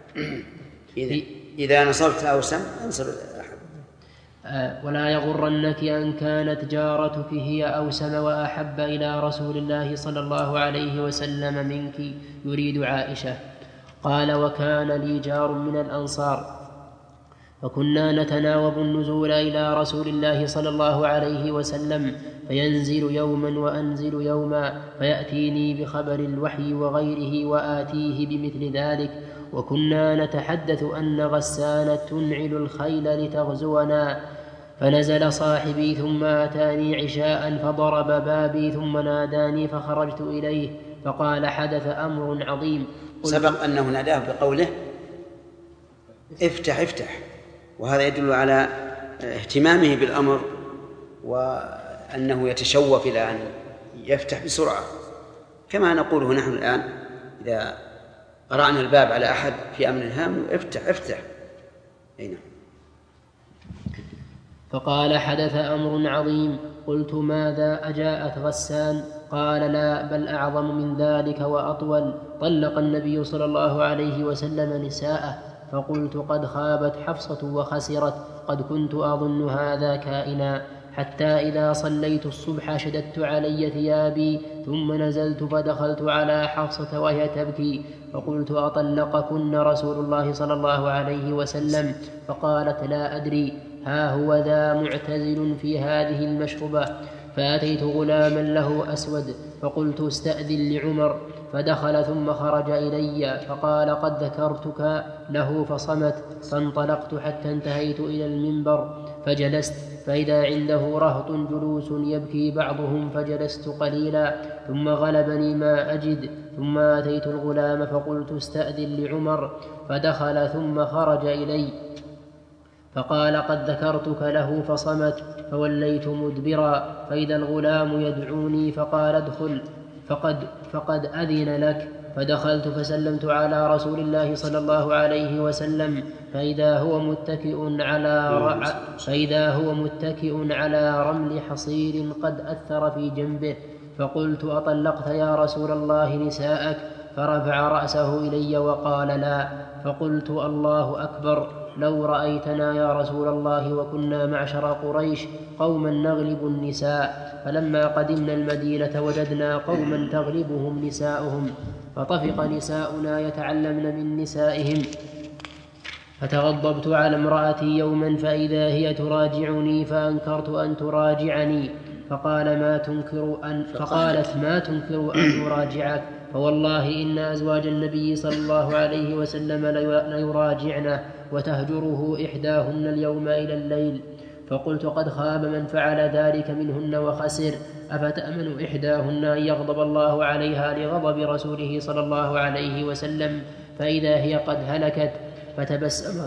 إذا, إذا نصبت أوسم انصب أحب. ولا يغرنك أن كانت جارتك هي أوسم وأحب إلى رسول الله صلى الله عليه وسلم منك، يريد عائشة. قال وكان لي جار من الأنصار، فكنا نتناوب النزول إلى رسول الله صلى الله عليه وسلم، فينزل يوما وأنزل يوما، فيأتيني بخبر الوحي وغيره وآتيه بمثل ذلك. وكنا نتحدث أن غسان تنعل الخيل لتغزونا، فنزل صاحبي ثم أتاني عشاء فضرب بابي ثم ناداني فخرجت إليه فقال حدث أمر عظيم. سبق أنه ناداه بقوله افتح افتح، وهذا يدل على اهتمامه بالأمر وأنه يتشوف إلى أن يفتح بسرعة، كما نقوله نحن الآن إذا قرأنا الباب على أحد في أمر هام افتح افتح. هنا. فقال حدث أمر عظيم. قلت ماذا أجاءت غسان؟ قال لا بل أعظم من ذلك وأطول، طلق النبي صلى الله عليه وسلم نساءه. فقلت قد خابت حفصة وخسرت، قد كنت أظن هذا كائنا، حتى إذا صليت الصبح شددت علي ثيابي ثم نزلت فدخلت على حفصة وهي تبكي، فقلت أطلقكن رسول الله صلى الله عليه وسلم؟ فقالت لا أدري، ها هو ذا معتزل في هذه المشربة. فأتيت غلاما له أسود فقلت استأذن لعمر، فدخل ثم خرج إلي فقال قد ذكرتك له فصمت. فانطلقت حتى انتهيت إلى المنبر فجلست، فإذا عنده رهط جلوس يبكي بعضهم، فجلست قليلا ثم غلبني ما أجد، ثم أتيت الغلام فقلت استأذن لعمر، فدخل ثم خرج إلي فقال قد ذكرتك له فصمت. فوليت مدبرا فإذا الغلام يدعوني فقال ادخل فقد, فقد أذن لك. فدخلت فسلمت على رسول الله صلى الله عليه وسلم، فإذا هو متكئ على ر... فإذا هو متكئ على رمل حصير قد أثر في جنبه. فقلت أطلقت يا رسول الله نساءك؟ فرفع رأسه إلي وقال لا. فقلت الله أكبر، لو رأيتنا يا رسول الله وكنا معشر قريش قوما نغلب النساء، فلما قدمنا المدينة وجدنا قوما تغلبهم نساؤهم، فطفق نساؤنا يتعلمن من نسائهم. فتغضبت على امرأتي يوما فإذا هي تراجعني فأنكرت أن تراجعني، فقال ما تنكر أن فقالت ما تنكر أن أراجعك؟ فوالله إن أزواج النبي صلى الله عليه وسلم ليراجعنه وتهجره إحداهن اليوم إلى الليل. فقلت قد خاب من فعل ذلك منهن وخسر، أفتأمن إحداهن أن يغضب الله عليها لغضب رسوله صلى الله عليه وسلم فإذا هي قد هلكت؟ فتبسم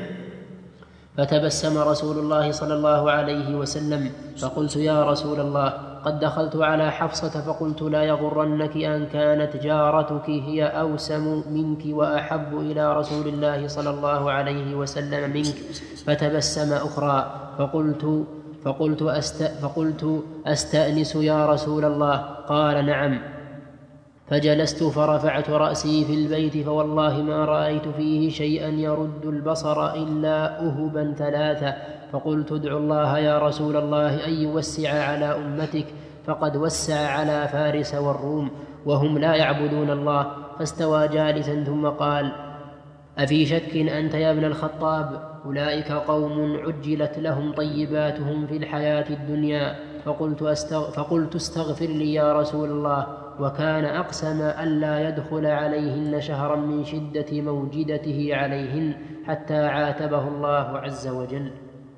فتبسم رسول الله صلى الله عليه وسلم فقلت يا رسول الله قد دخلت على حفصة فقلت لا يغرنك أن كانت جارتك هي أوسم منك وأحب إلى رسول الله صلى الله عليه وسلم منك. فتبسم أخرى فقلت فقلت, أست فقلت أستأنس يا رسول الله؟ قال نعم. فجلست فرفعت رأسي في البيت فوالله ما رأيت فيه شيئا يرد البصر إلا أهبا ثلاثة. فقلت ادع الله يا رسول الله أن يوسع على أمتك فقد وسع على فارس والروم وهم لا يعبدون الله. فاستوى جالسا ثم قال أفي شك أنت يا ابن الخطاب؟ أولئك قوم عجلت لهم طيباتهم في الحياة الدنيا. فقلت, أستغ... فقلت استغفر لي يا رسول الله. وكان أقسم ألا يدخل عليهن شهرا من شدة موجدته عليهن حتى عاتبه الله عز وجل.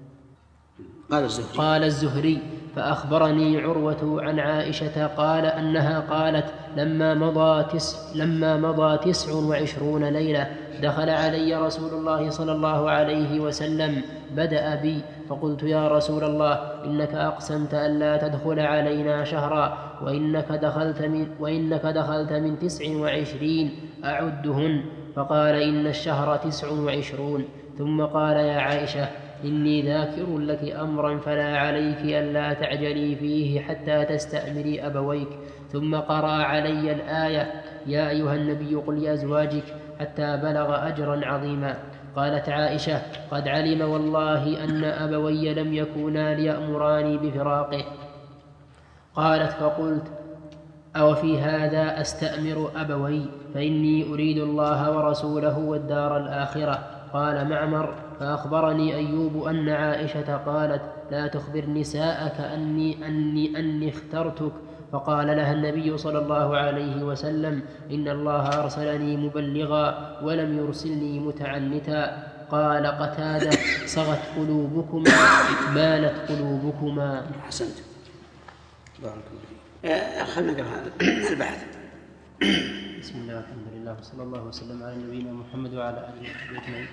قال الزهري, قال الزهري فأخبرني عروة عن عائشة قال أنها قالت لما مضى تسع, لما مضى تسع وعشرون ليلة دخل علي رسول الله صلى الله عليه وسلم بدأ بي فقلت يا رسول الله إنك أقسمت ألا تدخل علينا شهرا وإنك دخلت من, وإنك دخلت من تسع وعشرين أعدهن. فقال إن الشهر تسع وعشرون. ثم قال يا عائشة إني ذاكر لك أمرا فلا عليك ألا تعجلي فيه حتى تستأمري أبويك. ثم قرأ علي الآية يا أيها النبي قل لأزواجك حتى بلغ أجرا عظيما. قالت عائشة قد علم والله أن أبوي لم يكونا ليأمراني بفراقه. قالت فقلت أو في هذا أستأمر أبوي فإني أريد الله ورسوله والدار الآخرة. قال معمر فأخبرني أيوب أن عائشة قالت لا تخبر نساءك أني, أني, أني اخترتك. فقال لها النبي صلى الله عليه وسلم إن الله أرسلني مبلغا ولم يرسلني متعنتا. قال قتادة صغت قلوبكما مالت قلوبكما. حسنت بارك الله. خلنا نقرأ البحث. بسم الله والحمد لله وصلى الله وسلم على نبينا محمد وعلى آله وصحبه أجمعين.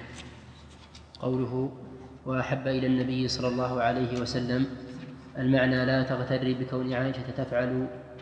قوله وأحب إلى النبي صلى الله عليه وسلم المعنى لا تغتري بكون عائشة تفعل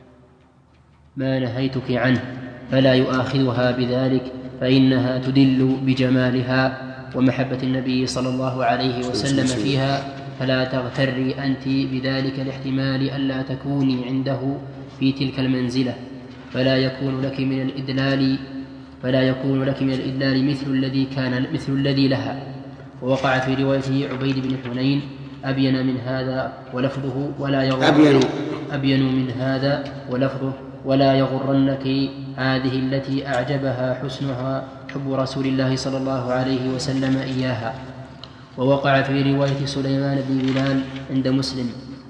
ما نهيتك عنه فلا يؤاخذها بذلك فإنها تدل بجمالها ومحبة النبي صلى الله عليه وسلم فيها فلا تغتري أنت بذلك الاحتمال ألا تكوني عنده في تلك المنزلة فلا يكون لك من الإدلال فلا يكون لك من الإدلال مثل الذي كان مثل الذي لها. ووقع في روايته عبيد بن حنين أبين من هذا ولفظه ولا يغرنك أبين من هذا ولفظه ولا يغرنك هذه التي أعجبها حسنها حب رسول الله صلى الله عليه وسلم إياها. ووقع في رواية سليمان بن بلال عند مسلم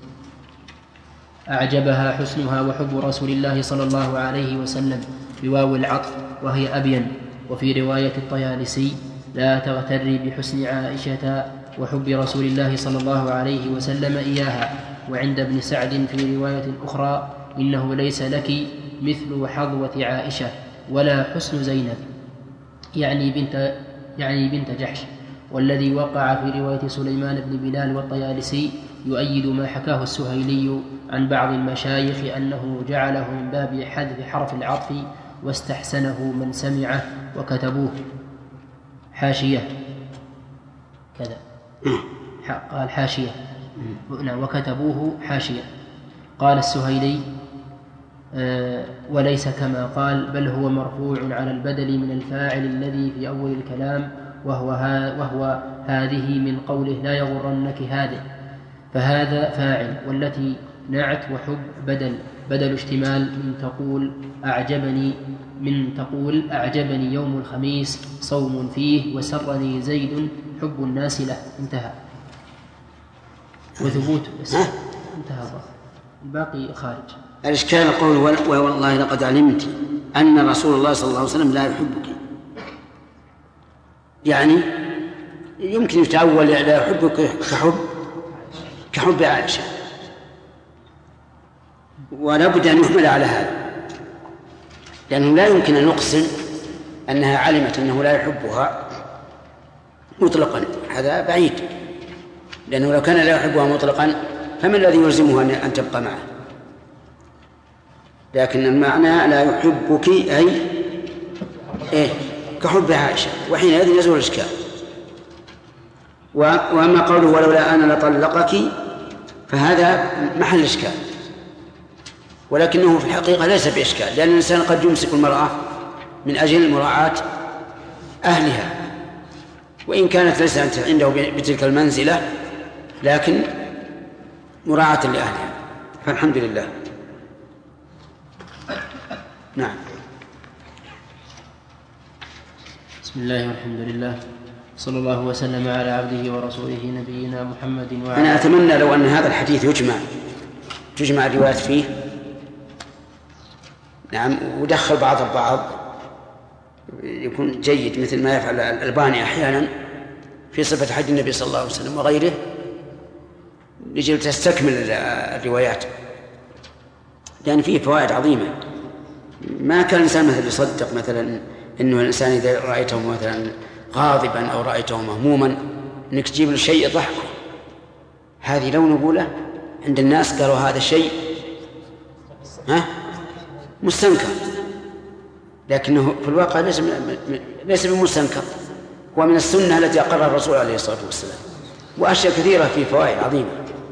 أعجبها حسنها وحب رسول الله صلى الله عليه وسلم بواو العطف وهي أبين. وفي رواية الطيالسي لا تغتري بحسن عائشة وحب رسول الله صلى الله عليه وسلم إياها. وعند ابن سعد في رواية أخرى إنه ليس لك مثل حظوة عائشة ولا حسن زينب يعني بنت, يعني بنت جحش. والذي وقع في رواية سليمان بن بلال والطيالسي يؤيد ما حكاه السهيلي عن بعض المشايخ أنه جعله من باب حذف حرف العطف واستحسنه من سمعه وكتبوه حاشية كذا قال حاشية وكتبوه حاشية. قال السهيلي آه وليس كما قال بل هو مرفوع على البدل من الفاعل الذي في أول الكلام وهو, ها وهو هذه من قوله لا يغرنك هذه فهذا فاعل والتي نعت وحب بدل بدل اشتمال من تقول أعجبني من تقول أعجبني يوم الخميس صوم فيه وسرني زيد حب الناس له انتهى. وثبوت انتهى الباقي خارج. الإشكال قول والله لقد علمت أن رسول الله صلى الله عليه وسلم لا يحبك، يعني يمكن يتأول لا يحبك كحب كحب عائشة، ولا بد أن يحمل على هذا، لأنه لا يمكن أن نقسم أنها علمت أنه لا يحبها مطلقا، هذا بعيد، لأنه لو كان لا يحبها مطلقا فما الذي يلزمها أن تبقى معه؟ لكن المعنى لا يحبك أي إيه كحب عائشة، وحينئذ يزول الإشكال. وأما قوله ولولا أنا لطلقك فهذا محل إشكال، ولكنه في الحقيقة ليس بإشكال، لأن الإنسان قد يمسك المرأة من أجل مراعاة أهلها، وإن كانت ليست عنده بتلك المنزلة لكن مراعاة لأهلها، فالحمد لله. نعم. بسم الله والحمد لله، صلى الله وسلم على عبده ورسوله نبينا محمد وعلى. أنا أتمنى لو أن هذا الحديث يجمع تجمع الروايات فيه، نعم، ودخل بعض البعض يكون جيد، مثل ما يفعل الألباني أحيانا في صفة حج النبي صلى الله عليه وسلم وغيره، لجل تستكمل الروايات، لأن فيه فوائد عظيمة. ما كان الإنسان مثلا يصدق مثلا إنه الإنسان إذا رأيته مثلا غاضبا أو رأيته مهموما إنك تجيب له شيء يضحكه، هذه لو نقوله عند الناس قالوا هذا الشيء ها مستنكر، لكنه في الواقع ليس ليس بمستنكر، هو من السنة التي أقرها الرسول عليه الصلاة والسلام، وأشياء كثيرة في فوائد عظيمة.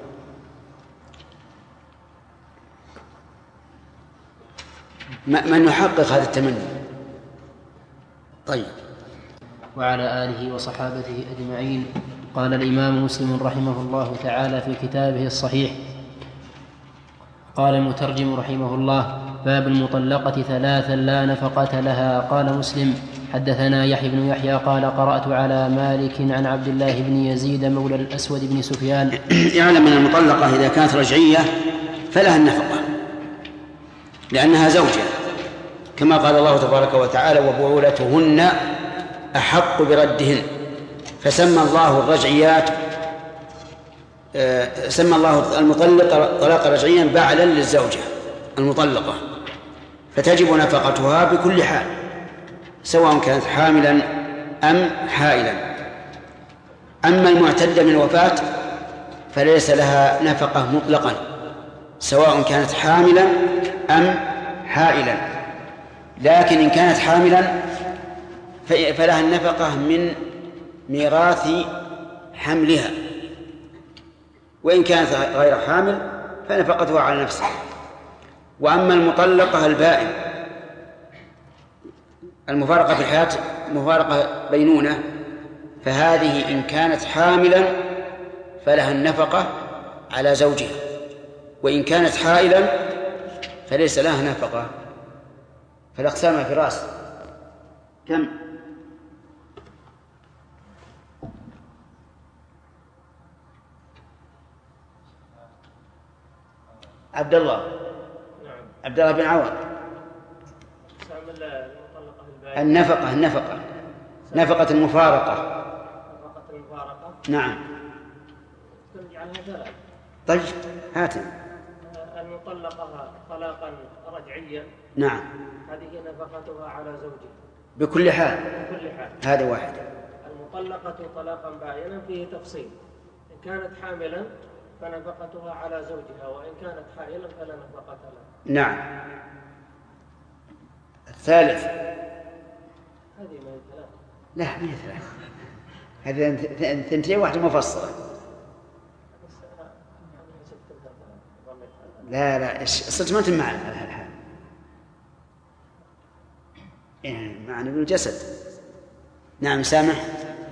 من يحقق هذا التمني. طيب. وعلى آله وصحابته أجمعين. قال الإمام مسلم رحمه الله تعالى في كتابه الصحيح، قال المترجم رحمه الله: باب المطلقة ثلاثا لا نفقة لها. قال مسلم: حدثنا يحيى بن يحيى قال قرأت على مالك عن عبد الله بن يزيد مولى الأسود بن سفيان. يعلم أن المطلقة إذا كانت رجعية فلها النفقة لأنها زوجة، كما قال الله تبارك وتعالى: وبعولتهن أحق بردهن. فسمى الله الرجعيات سمى الله المطلقة طلاق رجعيا بعلا للزوجة المطلقة، فتجب نفقتها بكل حال سواء كانت حاملا أم حائلا. أما المعتدة من الوفاة فليس لها نفقة مطلقا سواء كانت حاملا أم حائلا، لكن إن كانت حاملا فلها النفقة من ميراث حملها، وإن كانت غير حامل فنفقتها على نفسها. وأما المطلقة البائن المفارقة في الحياة مفارقة بينونة، فهذه إن كانت حاملا فلها النفقة على زوجها، وإن كانت حائلا فليس لها نفقة. فالأقسام في رأس كم؟ عبد الله عبد الله بن عوض. النفقة النفقة نفقة المفارقة. نفقة المفارقة. نعم. نجعلها ثلاث. طيب هات. المطلقة طلاقا رجعيا. نعم. هذه نفقتها على زوجها بكل حال. بكل حال. هذا واحد. المطلقة طلاقا بائنا فيه تفصيل، إن كانت حاملا فنفقتها على زوجها، وإن كانت حائلا فلا نفقة لها. نعم. الثالث. هذه ما هي ثلاث. لا ما هي ثلاث، هذه ثنتين واحدة مفصلة. لا لا صرت ما تم معنا على هالحال، يعني معنى بالجسد. نعم سامح.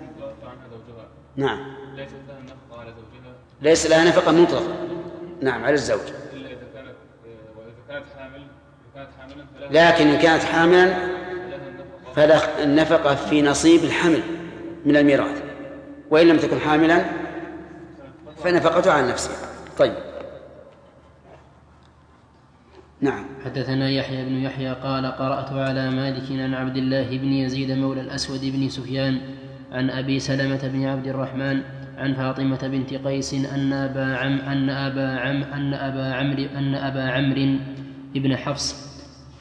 نعم. ليس لها نفقة على زوجها. ليس لها نفقة مطلقة. نعم على الزوج. إلا إذا كانت وإذا كانت حامل إذا كانت حاملا فلا. لكن إن كانت حاملا فلا النفقة في نصيب الحمل من الميراث، وإن لم تكن حاملا فنفقته على نفسها. طيب نعم. حدثنا يحيى بن يحيى قال قرأت على مالك عن عبد الله بن يزيد مولى الأسود بن سفيان عن أبي سلمة بن عبد الرحمن عن فاطمة بنت قيس أن أبا عم أن أبا عم أن أبا عمرو أن أبا عمرو بن حفص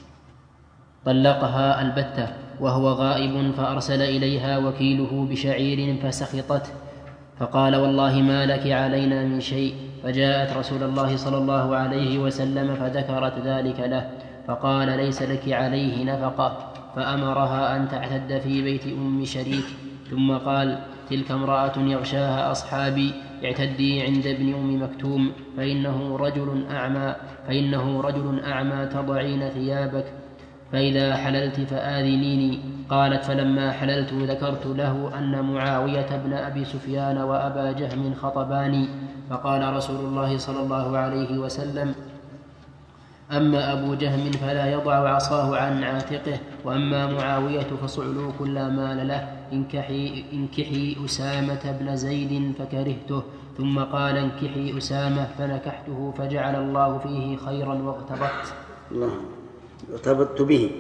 طلقها البتة وهو غائب، فأرسل إليها وكيله بشعير فسخطت، فقال والله ما لك علينا من شيء، فجاءت رسول الله صلى الله عليه وسلم فذكرت ذلك له، فقال ليس لك عليه نفقة، فأمرها أن تعتد في بيت أم شريك، ثم قال تلك امرأة يغشاها أصحابي، اعتدي عند ابن أم مكتوم فإنه رجل أعمى فإنه رجل أعمى تضعين ثيابك، فإذا حللت فآذنيني. قالت فلما حللت ذكرت له أن معاوية بن أبي سفيان وأبا جهم خطباني، فقال رسول الله صلى الله عليه وسلم أما أبو جهم فلا يضع عصاه عن عاتقه، وأما معاوية فصعلوك لا مال له، انكحي, انكحي أسامة بن زيد فكرهته، ثم قال انكحي أسامة فنكحته، فجعل الله فيه خيرا واغتبطت. الله ارتبطت به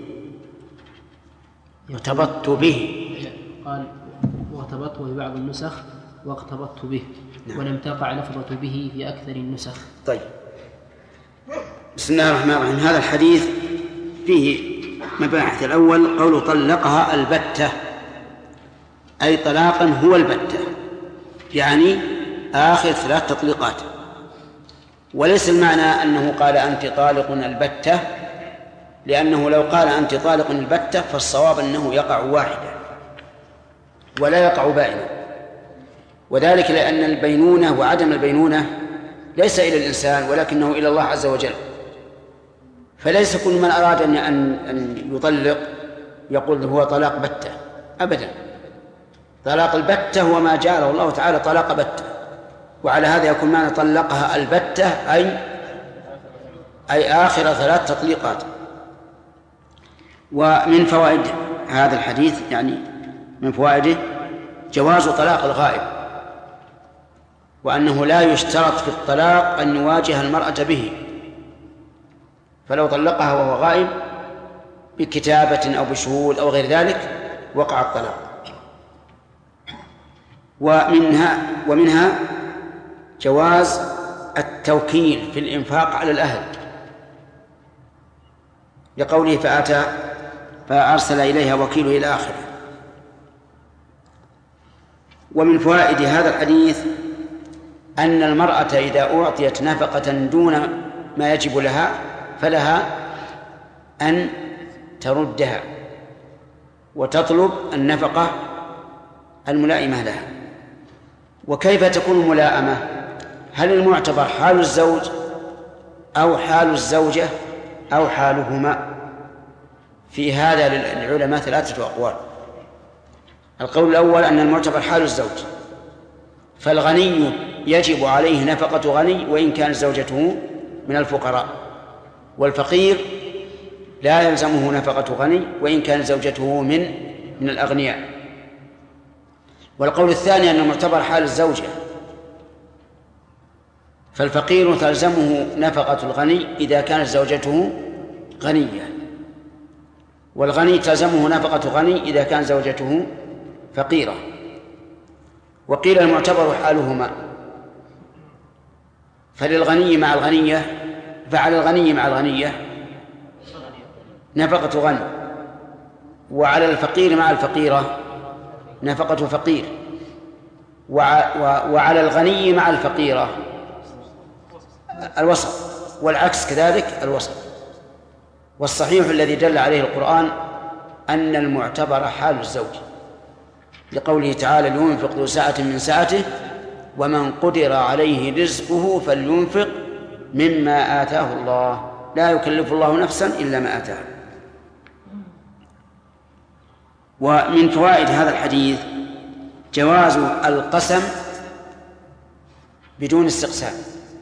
ارتبطت به قال واغتبطت وفي بعض النسخ واغتبطت به. نعم. ولم تقع لفظة به في أكثر النسخ. طيب، بسم الله الرحمن الرحيم. هذا الحديث فيه مباحث. الأول قوله طلقها البتة، أي طلاقا هو البتة، يعني آخر ثلاث تطليقات، وليس المعنى أنه قال أنت طالق البتة، لأنه لو قال أنت طالق البتة فالصواب أنه يقع واحدا ولا يقع بائنا، وذلك لأن البينونة وعدم البينونة ليس إلى الإنسان ولكنه إلى الله عز وجل، فليس كل من أراد أن يطلق يقول هو طلاق بتة أبدا. طلاق البتة هو ما جعله الله تعالى طلاق بتة، وعلى هذا يكون معنى طلقها البتة أي أي آخر ثلاث تطليقات. ومن فوائد هذا الحديث، يعني من فوائده جواز طلاق الغائب، وأنه لا يشترط في الطلاق أن يواجه المرأة به، فلو طلقها وهو غائب بكتابة أو بشهود أو غير ذلك وقع الطلاق. ومنها ومنها جواز التوكيل في الإنفاق على الأهل، لقوله فأتى فأرسل إليها وكيله إلى آخره. ومن فوائد هذا الحديث أن المرأة إذا أعطيت نفقة دون ما يجب لها فلها أن تردها وتطلب النفقة الملائمة لها. وكيف تكون الملائمة؟ هل المعتبر حال الزوج أو حال الزوجة أو حالهما؟ في هذا للعلماء ثلاثة أقوال. القول الأول أن المعتبر حال الزوج، فالغني يجب عليه نفقة غني وإن كانت زوجته من الفقراء، والفقير لا يلزمه نفقة غني وإن كانت زوجته من من الأغنياء. والقول الثاني أن المعتبر حال الزوجة، فالفقير تلزمه نفقة الغني إذا كانت زوجته غنية، والغني تلزمه نفقة غني إذا كانت زوجته فقيرة. وقيل المعتبر حالهما، فللغني مع الغنية فعلى الغني مع الغنية نفقة غني، وعلى الفقير مع الفقيرة نفقة فقير، وعلى الغني مع الفقيرة الوسط، والعكس كذلك الوسط. والصحيح الذي دل عليه القرآن أن المعتبر حال الزوج، لقوله تعالى لينفق ذو سعة من سعته ومن قدر عليه رزقه فلينفق مما آتاه الله لا يكلف الله نفسا إلا ما آتاها. ومن فوائد هذا الحديث جواز القسم بدون استقسام،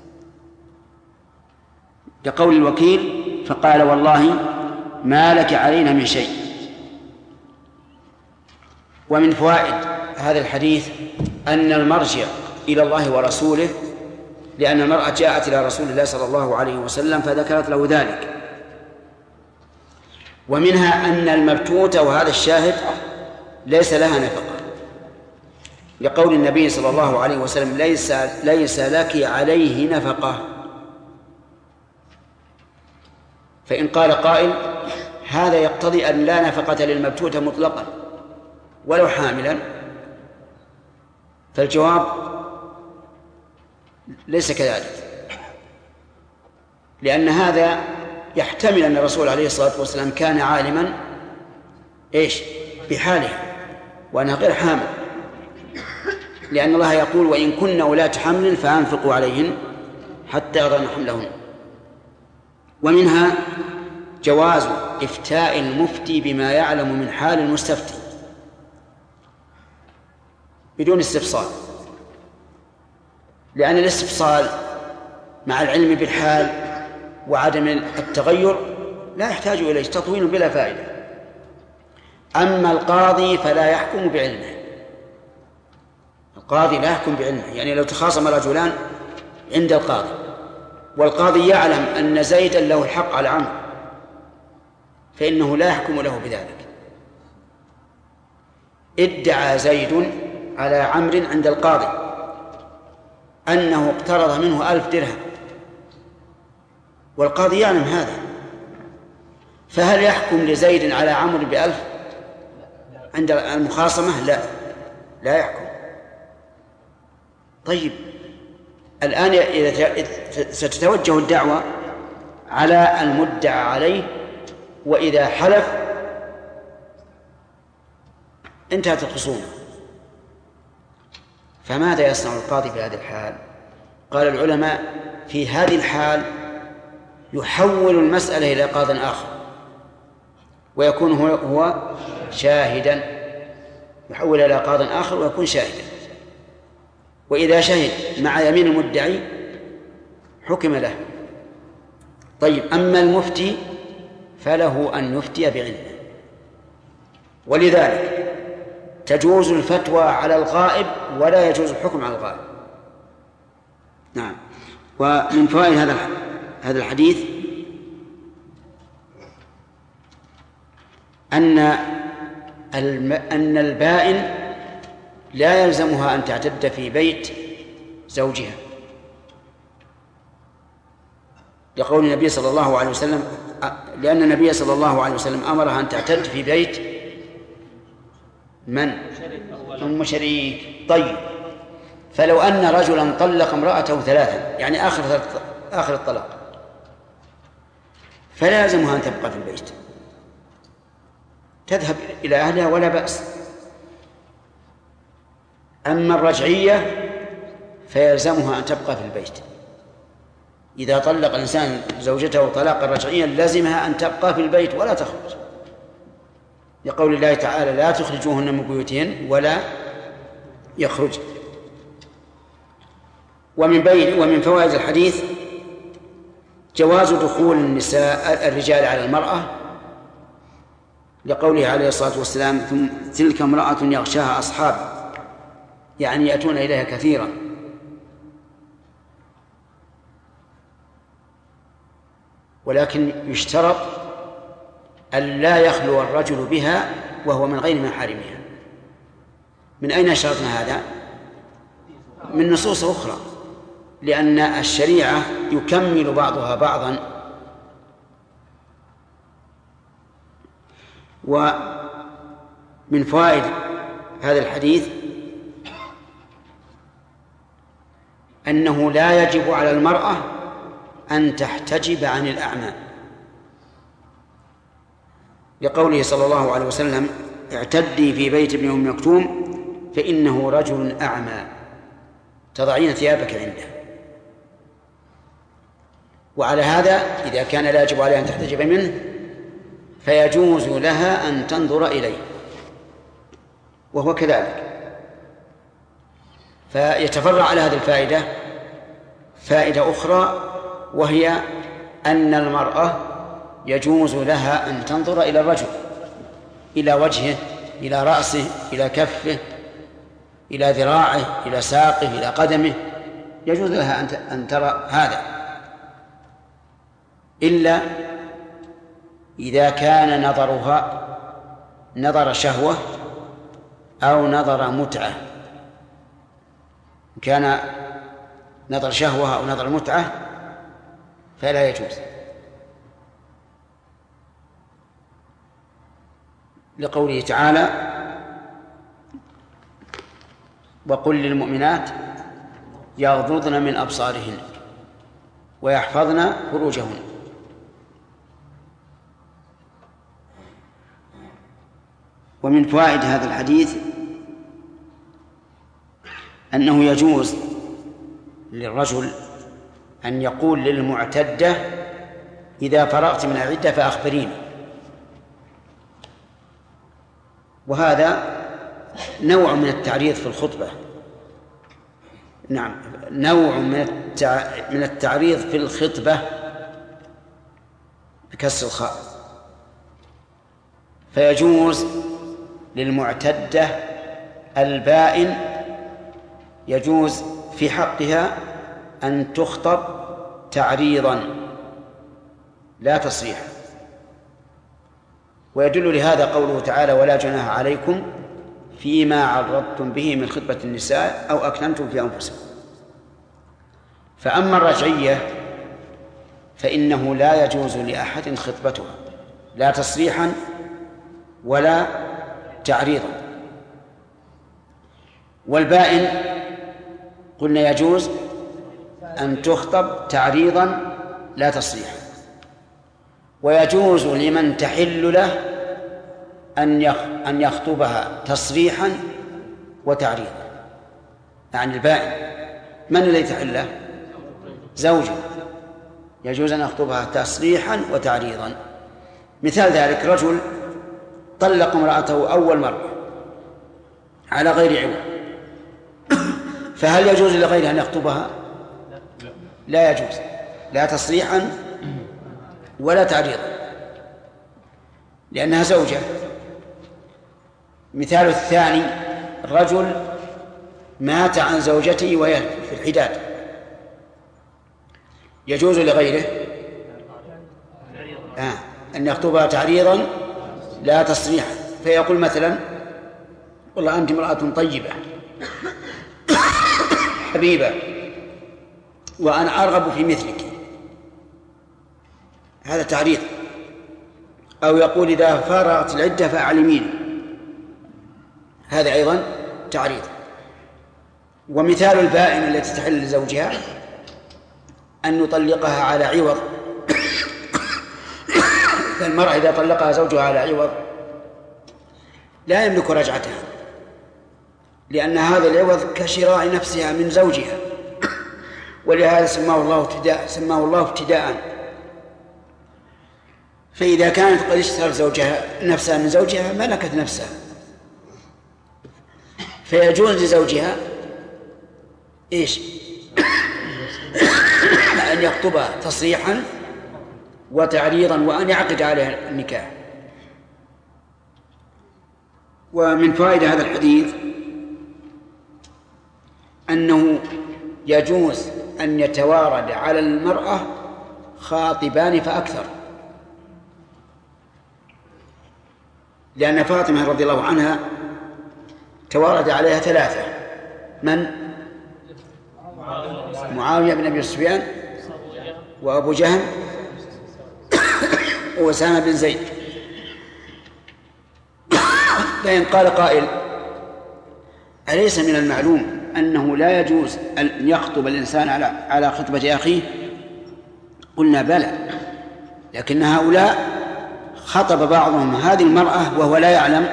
لقول الوكيل فقال والله ما لك علينا من شيء. ومن فوائد هذا الحديث أن المرجع إلى الله ورسوله، لأن المرأة جاءت إلى رسول الله صلى الله عليه وسلم فذكرت له ذلك ومنها أن المبتوتة، وهذا الشاهد، ليس لها نفقة، لقول النبي صلى الله عليه وسلم: ليس ليس لك عليه نفقة. فإن قال قائل: هذا يقتضي أن لا نفقة للمبتوتة مطلقا ولو حاملا، فالجواب: ليس كذلك، لأن هذا يحتمل أن الرسول عليه الصلاة والسلام كان عالما إيش بحالها وأنها غير حامل، لأن الله يقول: وإن كن أولات حمل فأنفقوا عليهن حتى يضعن حملهن. ومنها جواز إفتاء المفتي بما يعلم من حال المستفتي بدون استفصال، لأن الاستفصال مع العلم بالحال وعدم التغير لا يحتاج إليه، تطويل بلا فائدة. أما القاضي فلا يحكم بعلمه، القاضي لا يحكم بعلمه، يعني لو تخاصم رجلان عند القاضي والقاضي يعلم أن زيدا له الحق على عمرو، فإنه لا يحكم له بذلك. ادعى زيد على عمرو عند القاضي أنه اقترض منه ألف درهم، والقاضي يعلم هذا، فهل يحكم لزيد على عمرو بألف عند المخاصمة؟ لا، لا يحكم. طيب، الآن إذا ستتوجه الدعوة على المدعى عليه، وإذا حلف انتهت الخصومة، فماذا يصنع القاضي في هذه الحال؟ قال العلماء: في هذه الحال يحول المسألة إلى قاض آخر ويكون هو, هو شاهدا، يحول إلى قاض آخر ويكون شاهدا، وإذا شهد مع يمين المدعي حكم له. طيب، أما المفتي فله أن يفتي بعلمه، ولذلك تجوز الفتوى على الغائب ولا يجوز الحكم على الغائب. نعم. ومن فوائد هذا هذا الحديث أن أن البائن لا يلزمها أن تعتد في بيت زوجها، لقول النبي صلى الله عليه وسلم، لأن النبي صلى الله عليه وسلم أمرها أن تعتد في بيت من؟ أم شريك. طيب، فلو أن رجلا طلق امرأته ثلاثا، يعني آخر آخر الطلاق، فلا يلزمها أن تبقى في البيت، تذهب إلى أهلها ولا بأس. أما الرجعية فيلزمها أن تبقى في البيت. إذا طلق الإنسان زوجته طلاقا رجعيا لزمها أن تبقى في البيت ولا تخرج، لقول الله تعالى: لا تخرجوهن من بيوتهن ولا يخرج. ومن بين ومن فوائد الحديث جواز دخول النساء الرجال على المرأة، لقوله عليه الصلاة والسلام: تلك امرأة يغشاها أصحاب، يعني يأتون إليها كثيرا. ولكن يشترط أن لا يخلو الرجل بها وهو من غير محارمها. من أين اشترطنا هذا؟ من نصوص أخرى، لأن الشريعة يكمل بعضها بعضا. ومن فوائد هذا الحديث أنه لا يجب على المرأة أن تحتجب عن الأعمى، لقوله صلى الله عليه وسلم: اعتدي في بيت ابن أم مكتوم فإنه رجل أعمى تضعين ثيابك عنده. وعلى هذا إذا كان لا يجب عليها أن تحتجب منه فيجوز لها أن تنظر إليه، وهو كذلك. فيتفرع على هذه الفائدة فائدة أخرى، وهي أن المرأة يجوز لها أن تنظر إلى الرجل، إلى وجهه، إلى رأسه، إلى كفه، إلى ذراعه، إلى ساقه، إلى قدمه، يجوز لها أن ترى هذا، إلا إذا كان نظرها نظر شهوة أو نظر متعة. كان نظر شهوة أو نظر متعة فلا يجوز، لقوله تعالى: وقل للمؤمنات يغضضن من أبصارهن ويحفظن فروجهن. ومن فوائد هذا الحديث أنه يجوز للرجل أن يقول للمعتدة: إذا فرغت من العدة فأخبريني. وهذا نوع من التعريض في الخطبة، نعم، نوع من التعريض في الخطبة بكسر الخاء. فيجوز للمعتدة البائن، يجوز في حقها أن تخطب تعريضا لا تصريحا. ويدل لهذا قوله تعالى: ولا جناح عليكم فيما عرضتم به من خطبة النساء أو أكننتم في أنفسكم. فأما الرجعية فإنه لا يجوز لأحد خطبتها لا تصريحا ولا تعريضا. والبائن قلنا يجوز أن تخطب تعريضا لا تصريحا، ويجوز لمن تحل له أن يخطبها تصريحا وتعريضا. يعني البائن من الذي تحل له؟ زوجه، يجوز أن يخطبها تصريحا وتعريضا. مثال ذلك: رجل طلق امرأته أول مرة على غير عوض، فهل يجوز لغيره أن يخطبها؟ لا يجوز، لا تصريحا ولا تعريضا، لأنها زوجة. مثال الثاني: رجل مات عن زوجته وهي في الحداد، يجوز لغيره آه أن يخطبها تعريضا لا تصريحا، فيقول مثلا: والله أنت امرأة طيبة حبيبة وأنا أرغب في مثلك، هذا تعريض. أو يقول: إذا فرغت العدة فأعلميني، هذا أيضا تعريض. ومثال البائن التي تحل لزوجها أن يطلقها على عوض. فالمرأة إذا طلقها زوجها على عوض لا يملك رجعتها، لأن هذا العوض كشراء نفسها من زوجها، ولهذا سماه الله ابتداء سماه الله ابتداء. فإذا كانت قد اشترت زوجها نفسها من زوجها ملكت نفسها، فيجوز لزوجها إيش؟ أن يخطبها تصريحا وتعريضا وأن يعقد عليها النكاح. ومن فائدة هذا الحديث أنه يجوز أن يتوارد على المرأة خاطبان فأكثر، لأن فاطمة رضي الله عنها توارد عليها ثلاثة: من؟ معاوية بن أبي سفيان، وأبو جهل، وأسامة بن زيد. فإن قال قائل: أليس من المعلوم أنه لا يجوز أن يخطب الإنسان على على خطبة أخيه؟ قلنا: بلى، لكن هؤلاء خطب بعضهم هذه المرأة وهو لا يعلم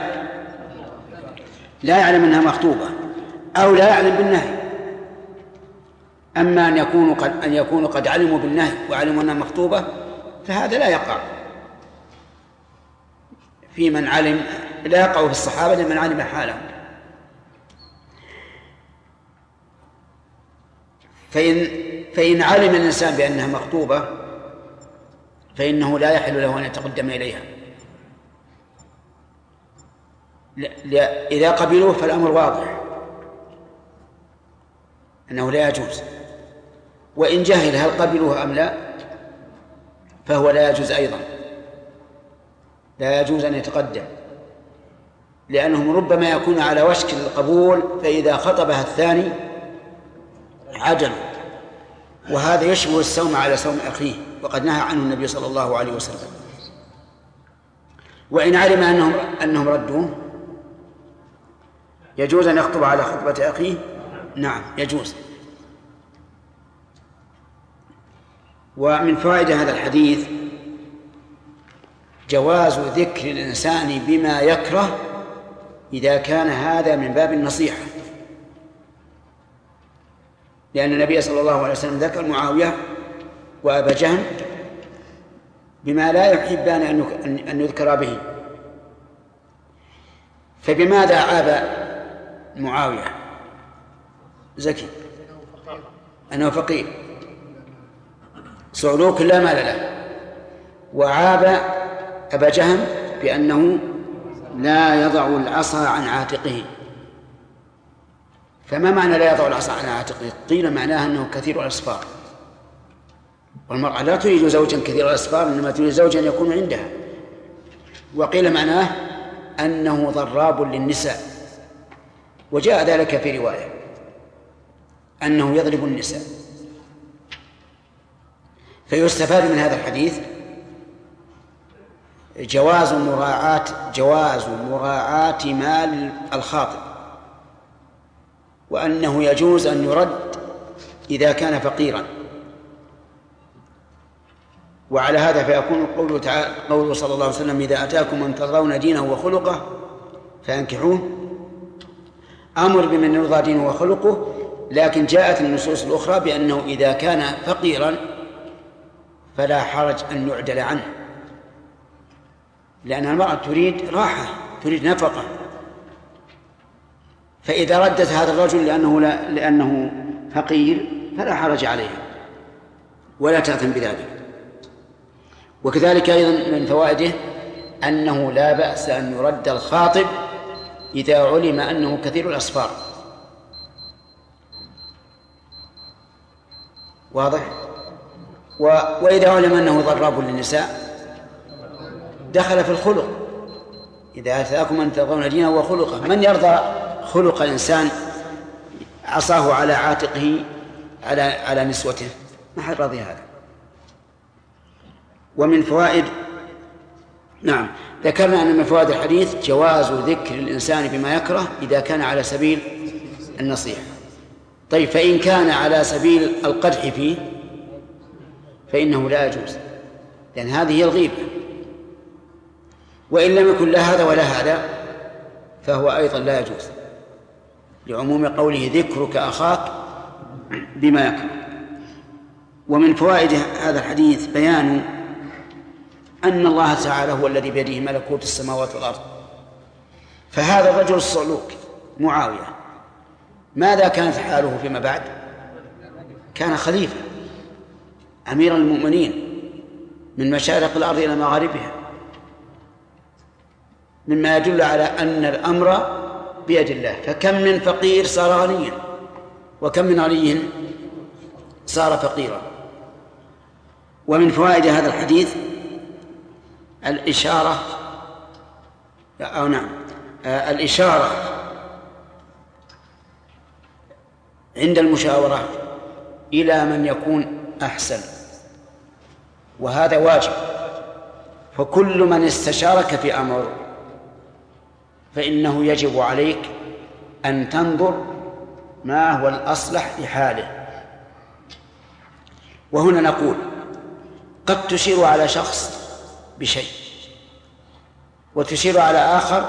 لا يعلم أنها مخطوبة أو لا يعلم بالنهي. أما أن يكونوا قد أن يكونوا قد علموا بالنهي وعلموا أنها مخطوبة فهذا لا يقع في من علم، لا يقع في الصحابة لمن علم حالهم. فإن فإن علم الإنسان بأنها مخطوبة فإنه لا يحل له أن يتقدم إليها. إذا قبلوه فالأمر واضح أنه لا يجوز، وإن جهل هل قبلوه أم لا فهو لا يجوز أيضا. لا يجوز أن يتقدم، لأنهم ربما يكون على وشك القبول فإذا خطبها الثاني عجلوا، وهذا يشبه السوم على سوم أخيه، وقد نهى عنه النبي صلى الله عليه وسلم. وإن علم أنهم, أنهم ردوه يجوز أن يخطب على خطبة أخيه؟ نعم يجوز. ومن فوائد هذا الحديث جواز ذكر الإنسان بما يكره إذا كان هذا من باب النصيحة، لأن النبي صلى الله عليه وسلم ذكر معاوية وأبا جهم بما لا يحبان أن يذكر به. فبماذا عاب معاوية زكي؟ أنه فقير صعلوك لا مال له. وعاب أبا جهم بأنه لا يضع العصا عن عاتقه. فما معنى لا يضع العصا عن عاتقه؟ قيل معناها أنه كثير الأسفار، والمرأة لا تريد زوجا كثير الأسفار، إنما تريد زوجا يكون عندها. وقيل معناه أنه ضراب للنساء، وجاء ذلك في رواية أنه يضرب النساء. فيستفاد من هذا الحديث جواز مراعاة جواز مراعاة مال الخاطب، وأنه يجوز أن يرد إذا كان فقيرا. وعلى هذا فيكون قوله تعالى قوله صلى الله عليه وسلم إذا أتاكم من ترضون دينه وخلقه فانكحوه أمر بمن يرضى دينه وخلقه، لكن جاءت النصوص الأخرى بأنه إذا كان فقيرا فلا حرج أن يعدل عنه، لأن المرأة تريد راحة، تريد نفقة. فإذا ردت هذا الرجل لأنه, لا لأنه فقير فلا حرج عليها ولا تأثم بذلك. وكذلك أيضا من فوائده أنه لا بأس أن يرد الخاطب إذا علم أنه كثير الأسفار. واضح؟ و... وإذا علم أنه ضراب للنساء دخل في الخلق. إذا أتاكم من ترضون دينه وخلقه، من يرضى خلق إنسان عصاه على عاتقه على على نسوته؟ ما حد راضي هذا. ومن فوائد نعم ذكرنا أن من فوائد الحديث جواز ذكر الإنسان بما يكره إذا كان على سبيل النصيحة. طيب فإن كان على سبيل القدح فيه فإنه لا يجوز، لأن هذه هي الغيبة. وإن لم يكن لا هذا ولا هذا فهو أيضا لا يجوز، لعموم قوله ذكرك أخاك بما يكره. ومن فوائد هذا الحديث بيان أن الله تعالى هو الذي بيده ملكوت السماوات والأرض. فهذا الرجل الصعلوك معاوية ماذا كانت حاله فيما بعد؟ كان خليفة أمير المؤمنين من مشارق الأرض إلى مغاربها، مما يدل على أن الأمر بيد الله. فكم من فقير صار غنيا، وكم من غني صار فقيرا. ومن فوائد هذا الحديث الإشارة أو نعم الإشارة عند المشاورة إلى من يكون أحسن، وهذا واجب. فكل من استشارك في أمر فإنه يجب عليك أن تنظر ما هو الأصلح لحاله. وهنا نقول قد تشير على شخص بشيء وتشير على آخر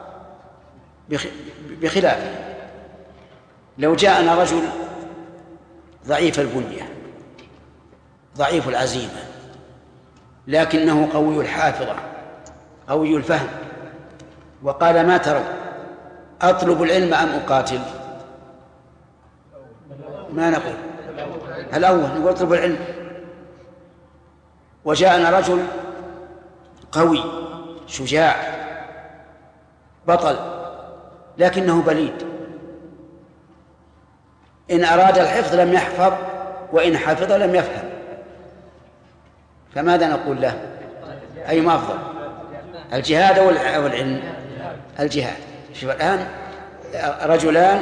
بخلافه. لو جاءنا رجل ضعيف البنية ضعيف العزيمة لكنه قوي الحافظة قوي الفهم، وقال ما ترى أطلب العلم أم أقاتل؟ ما نقول الأول، نقول أطلب العلم. وجاءنا رجل قوي شجاع بطل لكنه بليد، إن أراد الحفظ لم يحفظ وإن حفظ لم يفهم، فماذا نقول له؟ أيما أفضل؟ الجهاد أو العلم؟ الجهاد. شوف الآن رجلان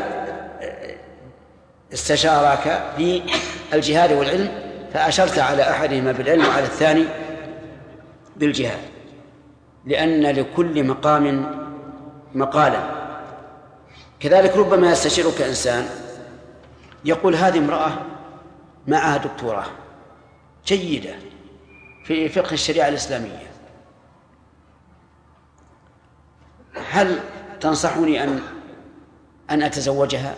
استشارك في الجهاد والعلم، فأشرت على أحدهما بالعلم وعلى الثاني بالجهاد، لأن لكل مقام مقالا. كذلك ربما يستشيرك إنسان يقول هذه امرأة معها دكتوراه جيدة في فقه الشريعة الإسلامية، هل تنصحني أن أن أتزوجها؟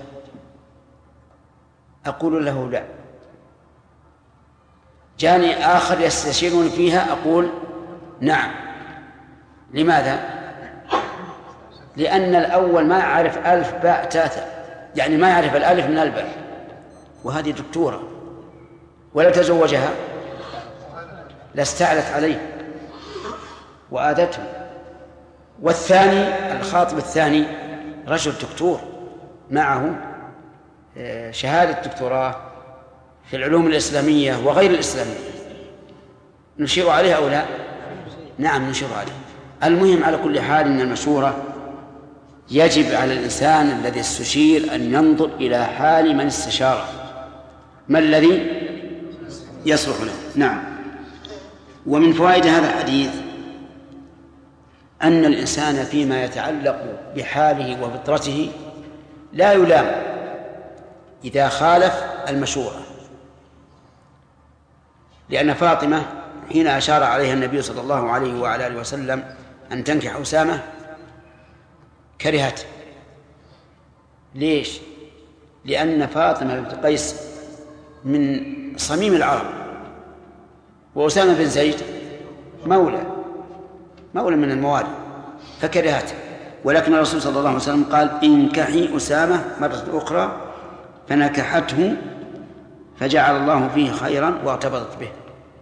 أقول له لا. جاني آخر يستشيرني فيها، أقول نعم. لماذا؟ لأن الأول ما يعرف ألف باء تاء، يعني ما يعرف الألف من الباء، وهذه دكتورة، ولو تزوجها لاستعلت عليه وآذته. والثاني الخاطب الثاني رجل دكتور معه شهادة دكتوراه في العلوم الإسلامية وغير الإسلامية، نشير عليه أو لا؟ نعم نشير عليه. المهم على كل حال أن المشورة يجب على الإنسان الذي استشير أن ينظر إلى حال من استشاره، ما الذي يصلح له. نعم. ومن فوائد هذا الحديث أن الإنسان فيما يتعلق بحاله وفطرته لا يلام إذا خالف المشورة، لأن فاطمة حين أشار عليها النبي صلى الله عليه وعلى آله وسلم أن تنكح أسامة كرهت. ليش؟ لأن فاطمة بنت قيس من صميم العرب، وأسامة بن زيد مولى مولى من الموالي، فكرهت. ولكن الرسول صلى الله عليه وسلم قال انكحي أسامة مرة أخرى، فنكحته فجعل الله فيه خيرا وارتبطت به.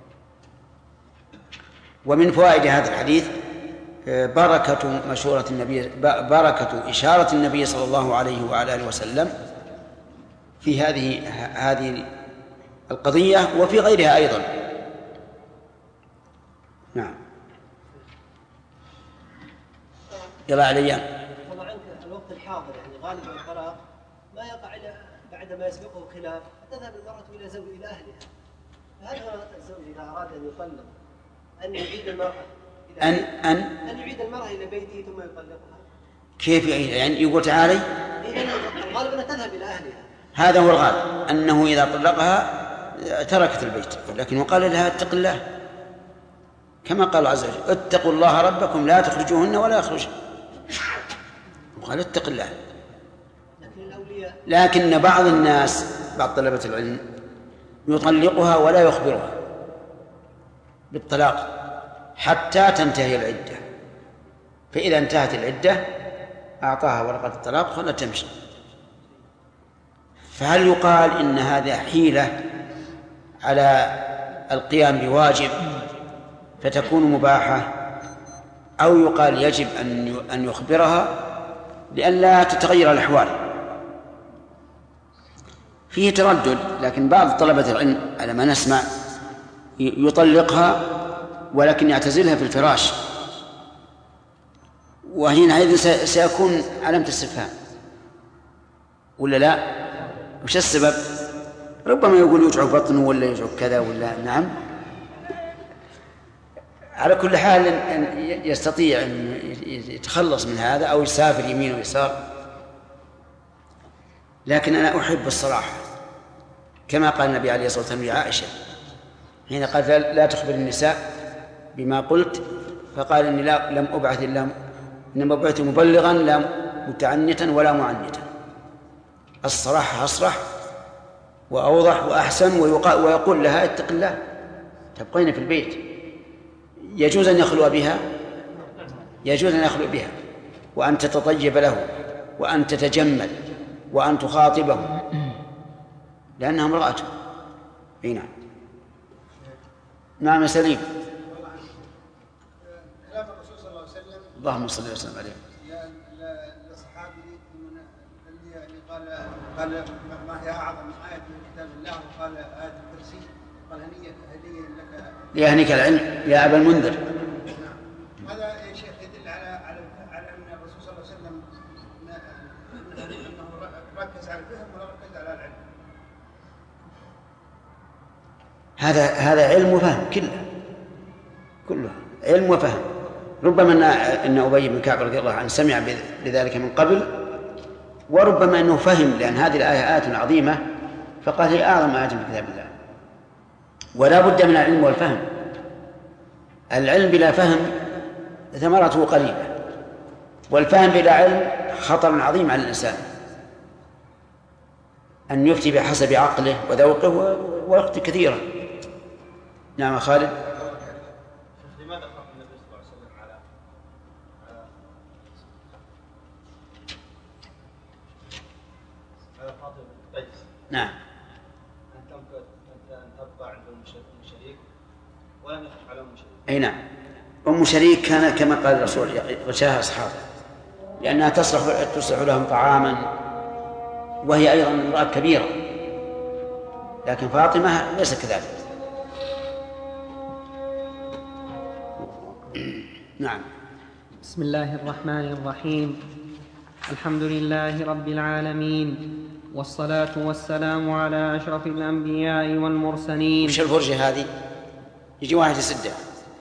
ومن فوائد هذا الحديث بركة مشورة النبي، بركة إشارة النبي صلى الله عليه وعلى آله وسلم في هذه هذه القضية وفي غيرها أيضا. نعم. يلا علي. طبعا الوقت الحاضر يعني غالبا الطلاق ما يقع إلا بعد ما يسبقه خلاف، تذهب المرأة إلى زوج إلى أهلها. فهل الزوج إذا أراد أن يطلق أن يعيد المرأة أن أن أن يعيد المرأة إلى بيته ثم يطلقها؟ كيف يعيد؟ يعني يقول تعالي؟ غالبا تذهب إلى أهلها. هذا هو الغالب، أنه إذا طلقها تركت البيت، لكن وقال لها اتق الله كما قال عز وجل اتقوا الله ربكم لا تخرجوهن ولا يخرجن، وقال اتق الله. لكن بعض الناس بعض طلبة العلم يطلقها ولا يخبرها بالطلاق حتى تنتهي العدة، فإذا انتهت العدة أعطاها ورقة الطلاق ولا تمشي. فهل يقال إن هذا حيلة على القيام بواجب فتكون مباحة، أو يقال يجب أن يخبرها لئلا تتغير الأحوال؟ فيه تردد، لكن بعض طلبة العلم على ما نسمع يطلقها ولكن يعتزلها في الفراش، وحينئذ سيكون علامة استفهام ولا لا؟ وش السبب؟ ربما يقول يوجع بطنه ولا يوجع كذا ولا نعم. على كل حال يستطيع أن يتخلص من هذا أو يسافر يمين ويسار. لكن أنا أحب الصراحة كما قال النبي عليه الصلاة والسلام لعائشة حين قال لا تخبر النساء بما قلت، فقال إني لا لم أبعث إلا إنما بعثت مبلغا لا متعنتا ولا معنتا. الصراحة أصرح وأوضح وأحسن، ويقول لها اتق الله تبقين في البيت. يجوز أن يخلو بها يجوز أن يخلو بها وأن تتطيب له وأن تتجمل وأن تخاطبه لأنها امرأته. نعم. نعم سليم. كلام الرسول صلى الله عليه وسلم اللهم صل وسلم عليه للصحابي الذي يعني قال قال ما هي أعظم آية من كتاب الله، وقال آية الكرسي، قال هنيئا هديا لك يهنيك العلم يا أبا المنذر. هذا يا شيخ يدل على على على ان الرسول صلى الله عليه وسلم انه ركز على الفهم ولا ركز على العلم. هذا هذا علم وفهم كله كله علم وفهم. ربما ان ان ابي بن كعب رضي الله عنه سمع بذلك من قبل، وربما انه فهم، لان هذه الايه آيات عظيمه فقال هي اعظم آيات من كتاب الله. ولا بد من العلم والفهم. العلم بلا فهم ثمرته قليله، والفهم بلا علم خطر عظيم على الانسان، ان يفتي بحسب عقله وذوقه ويخطئ كثيرا. نعم خالد. لماذا خاف النبي صلى الله عليه وسلم على على فاطمه بنت قيس؟ نعم. ان تمكث ان تبقى عند ام شريك ولم يخف على ام شريك. اي نعم. ام شريك كان كما قال الرسول غشاها اصحابه، لانها تصلح تصلح لهم طعاما، وهي ايضا امراه كبيره، لكن فاطمه ليست كذلك. نعم. بسم الله الرحمن الرحيم. الحمد لله رب العالمين، والصلاة والسلام على أشرف الأنبياء والمرسلين. وش الفرجة هذه؟ يجي واحد يسدها.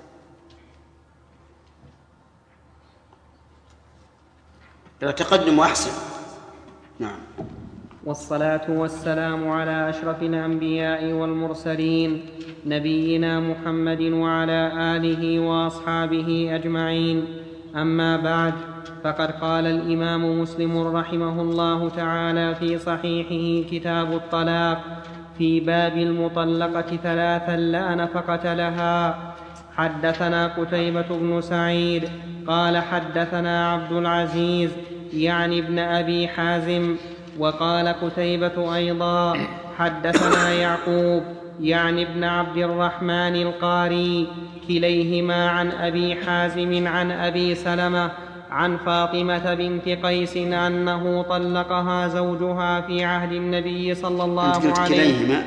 لو تقدم وأحسن. نعم. والصلاة والسلام على أشرف الأنبياء والمرسلين نبينا محمد وعلى آله وأصحابه أجمعين. أما بعد، فقد قال الإمام مسلم رحمه الله تعالى في صحيحه كتاب الطلاق في باب المطلقة ثلاثا لا نفقة لها: حدثنا قتيبة بن سعيد قال حدثنا عبد العزيز يعني ابن أبي حازم، وقال قتيبة أيضا حدثنا يعقوب يعني ابن عبد الرحمن القاري، كليهما عن أبي حازم عن أبي سلمة عن فاطمة بنت قيس أنه طلقها زوجها في عهد النبي صلى الله عليه وسلم. كليهما.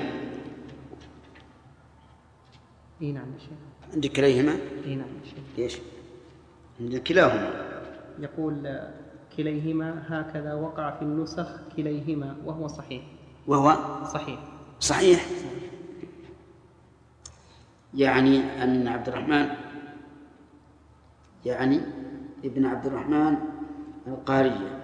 إيه نعم شيخ. عندك كليهما؟ إيه نعم شيخ. ليش؟ عندك كلاهما. يقول كليهما هكذا وقع في النسخ كليهما، وهو صحيح. وهو صحيح. صحيح. يعني أن عبد الرحمن يعني ابن عبد الرحمن القارية.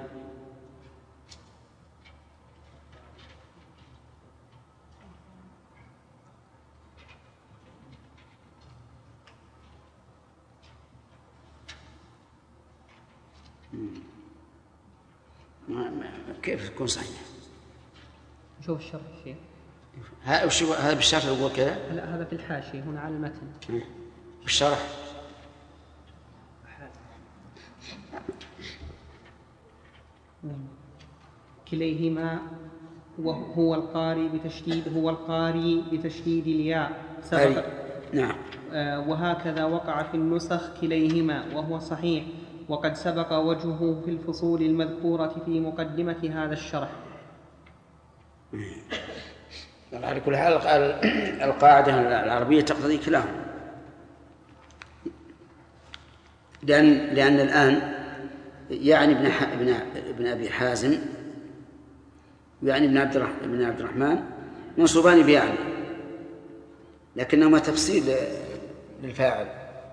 كيف تكون صحيح؟ شوف الشرح شيء. هذا وش هذا بالشرح يقول كذا؟ لا، هذا في الحاشية هنا على المتن. بالشرح. كليهما وهو القاري بتشديد هو القاري بتشديد الياء سبق. نعم. آه وهكذا وقع في النسخ كليهما، وهو صحيح، وقد سبق وجهه في الفصول المذكورة في مقدمة هذا الشرح. على كل حال القاعدة العربية تقتضي كلاهما، لأن لأن الآن يعني ابن ابن ابن أبي حازم يعني ابن عبد ابن عبد الرحمن منصوبان بيعني، لكنهما تفصيل للفاعل.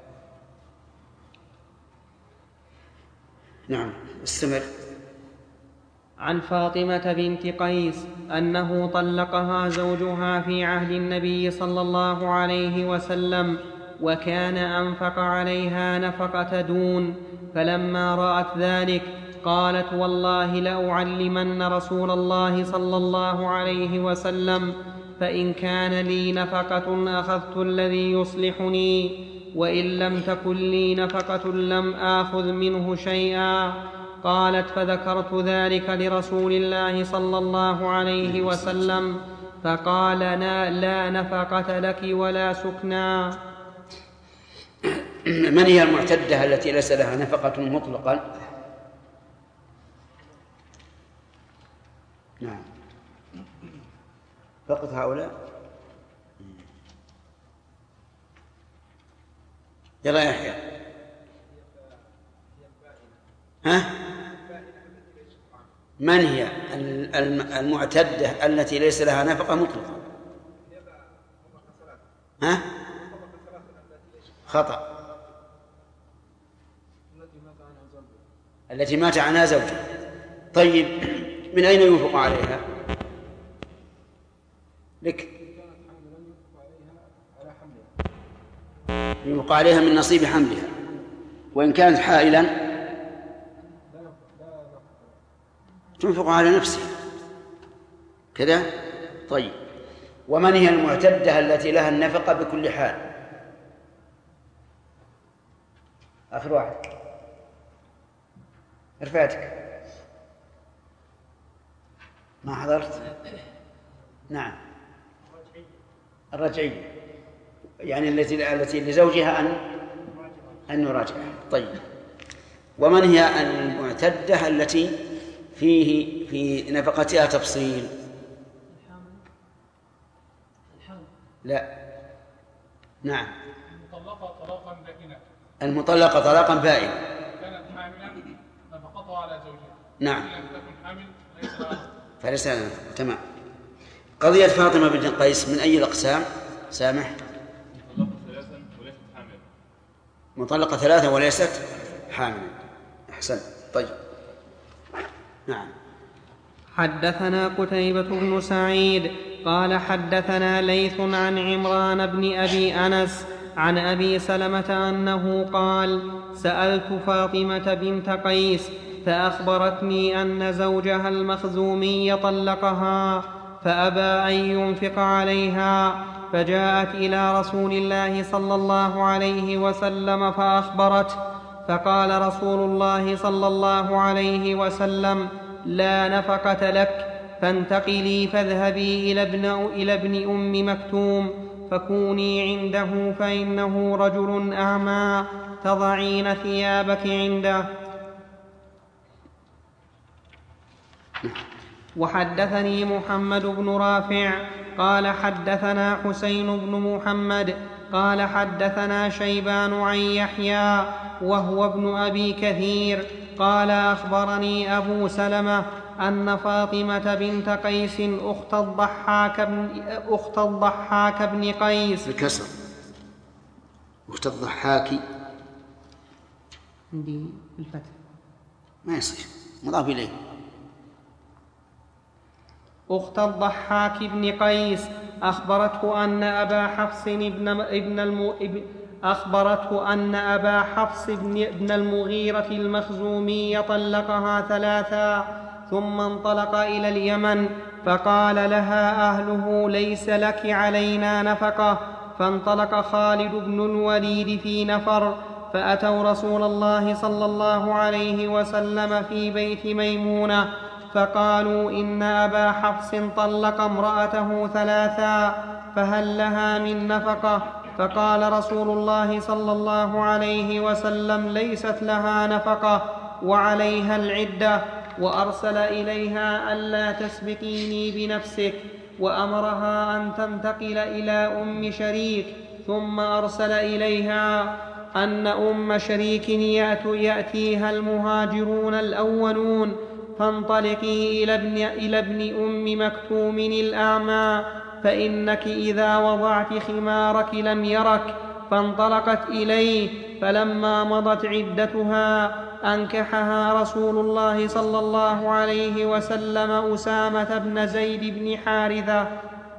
نعم استمر. عن فاطمة بنت قيس أنه طلقها زوجها في عهد النبي صلى الله عليه وسلم، وكان أنفق عليها نفقة دون، فلما رأت ذلك قالت: والله لأعلمن رسول الله صلى الله عليه وسلم، فإن كان لي نفقة أخذت الذي يصلحني، وإن لم تكن لي نفقة لم آخذ منه شيئا. قالت: فذكرت ذلك لرسول الله صلى الله عليه وسلم، فقال: لا نفقة لك ولا سكنى. من هي المعتدة التي ليس لها نفقة مطلقا؟ نعم فقط هؤلاء. يلا يحيى. ها؟ من هي المعتدة التي ليس لها نفقة مطلقة؟ ها؟ خطأ. التي مات عنها زوجها. طيب من أين ينفق عليها؟ لك ينفق عليها من نصيب حملها، وإن كانت حائلا تنفق على نفسها كذا. طيب ومن هي المعتدة التي لها النفقة بكل حال؟ آخر واحد رفعتك ما حضرت. نعم الرجعية، يعني التي التي لزوجها أن أن يراجعها. طيب ومن هي المعتدة التي فيه في نفقتها تفصيل؟ لا. نعم المطلقة طلاقا بائنا. المطلقة طلاقا بائنا كانت حاملا نفقتها على زوجها. نعم لم تكن حامل ليس لها. فليس لها نفقة. تمام. قضية فاطمة بنت قيس من أي الأقسام؟ سامح. مطلقة ثلاثة وليست حاملا. أحسن. طيب نعم. حدثنا قتيبة بن سعيد قال حدثنا ليث عن عمران بن أبي أنس عن أبي سلمة أنه قال سألت فاطمة بنت قيس فأخبرتني أن زوجها المخزومي طلقها فأبى أن ينفق عليها، فجاءت إلى رسول الله صلى الله عليه وسلم فأخبرته، فقال رسول الله صلى الله عليه وسلم لا نفقة لك، فانتقلي فاذهبي إلى ابن, إلى ابن أم مكتوم فكوني عنده فإنه رجل أعمى تضعين ثيابك عنده. وحدثني محمد بن رافع قال حدثنا حسين بن محمد قال حدثنا شيبان عن يحيى وهو ابن أبي كثير قال أخبرني أبو سلمة أن فاطمة بنت قيس أخت الضحاك بن, أخت الضحاك بن قيس الكسر أخت الضحاك عندي الفتح ما يصير مضاف إليه. أخت الضحاك بن قيس أخبرته أن أبا حفص ابن, ابن الم... أخبرته أن أبا حفص بن المغيرة المخزومي طلقها ثلاثا ثم انطلق إلى اليمن، فقال لها أهله ليس لك علينا نفقة، فانطلق خالد بن الوليد في نفر فأتوا رسول الله صلى الله عليه وسلم في بيت ميمونة فقالوا إن أبا حفص طلق امرأته ثلاثا فهل لها من نفقة؟ فقال رسول الله صلى الله عليه وسلم ليست لها نفقة وعليها العدة، وأرسل إليها ألا تسبقيني بنفسك، وأمرها أن تنتقل إلى أم شريك، ثم أرسل إليها أن أم شريك يأتيها المهاجرون الأولون فانطلقي إلى ابن, إلى ابن أم مكتوم الأعمى فإنك إذا وضعت خمارك لم يرك، فانطلقت إليه، فلما مضت عدتها أنكحها رسول الله صلى الله عليه وسلم أسامة بن زيد بن حارثة.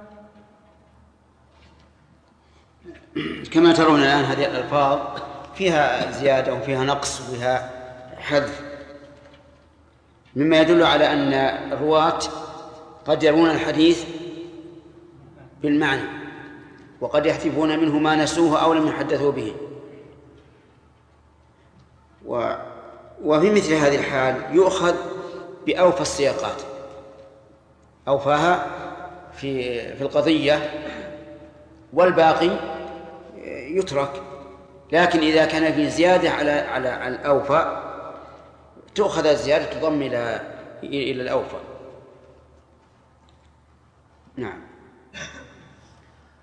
كما ترون الآن هذه الألفاظ فيها زيادة وفيها نقص وفيها حذف، مما يدل على أن الرواة قد يرون الحديث بالمعنى وقد يحذفون منه ما نسوه أو لم يحدثوا به. و... وفي مثل هذه الحال يؤخذ بأوفى السياقات، أوفاها في في القضية، والباقي يترك. لكن إذا كان في زيادة على على الأوفى تؤخذ الزيادة تضم إلى إلى الأوفى. نعم.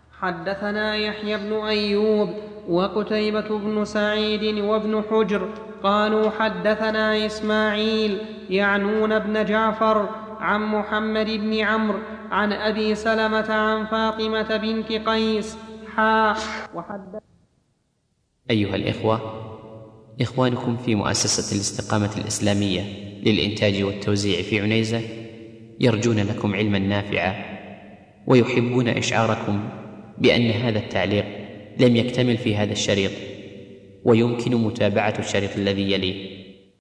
حدثنا يحيى بن أيوب وقتيبة بن سعيد وابن حجر قالوا حدثنا إسماعيل يعنون ابن جعفر عن محمد بن عمرو عن أبي سلمة عن فاطمة بنت قيس حا وحدث. أيها الإخوة، إخوانكم في مؤسسة الاستقامة الإسلامية للإنتاج والتوزيع في عنيزة يرجون لكم علما نافعا، ويحبون إشعاركم بأن هذا التعليق لم يكتمل في هذا الشريط، ويمكن متابعة الشريط الذي يليه.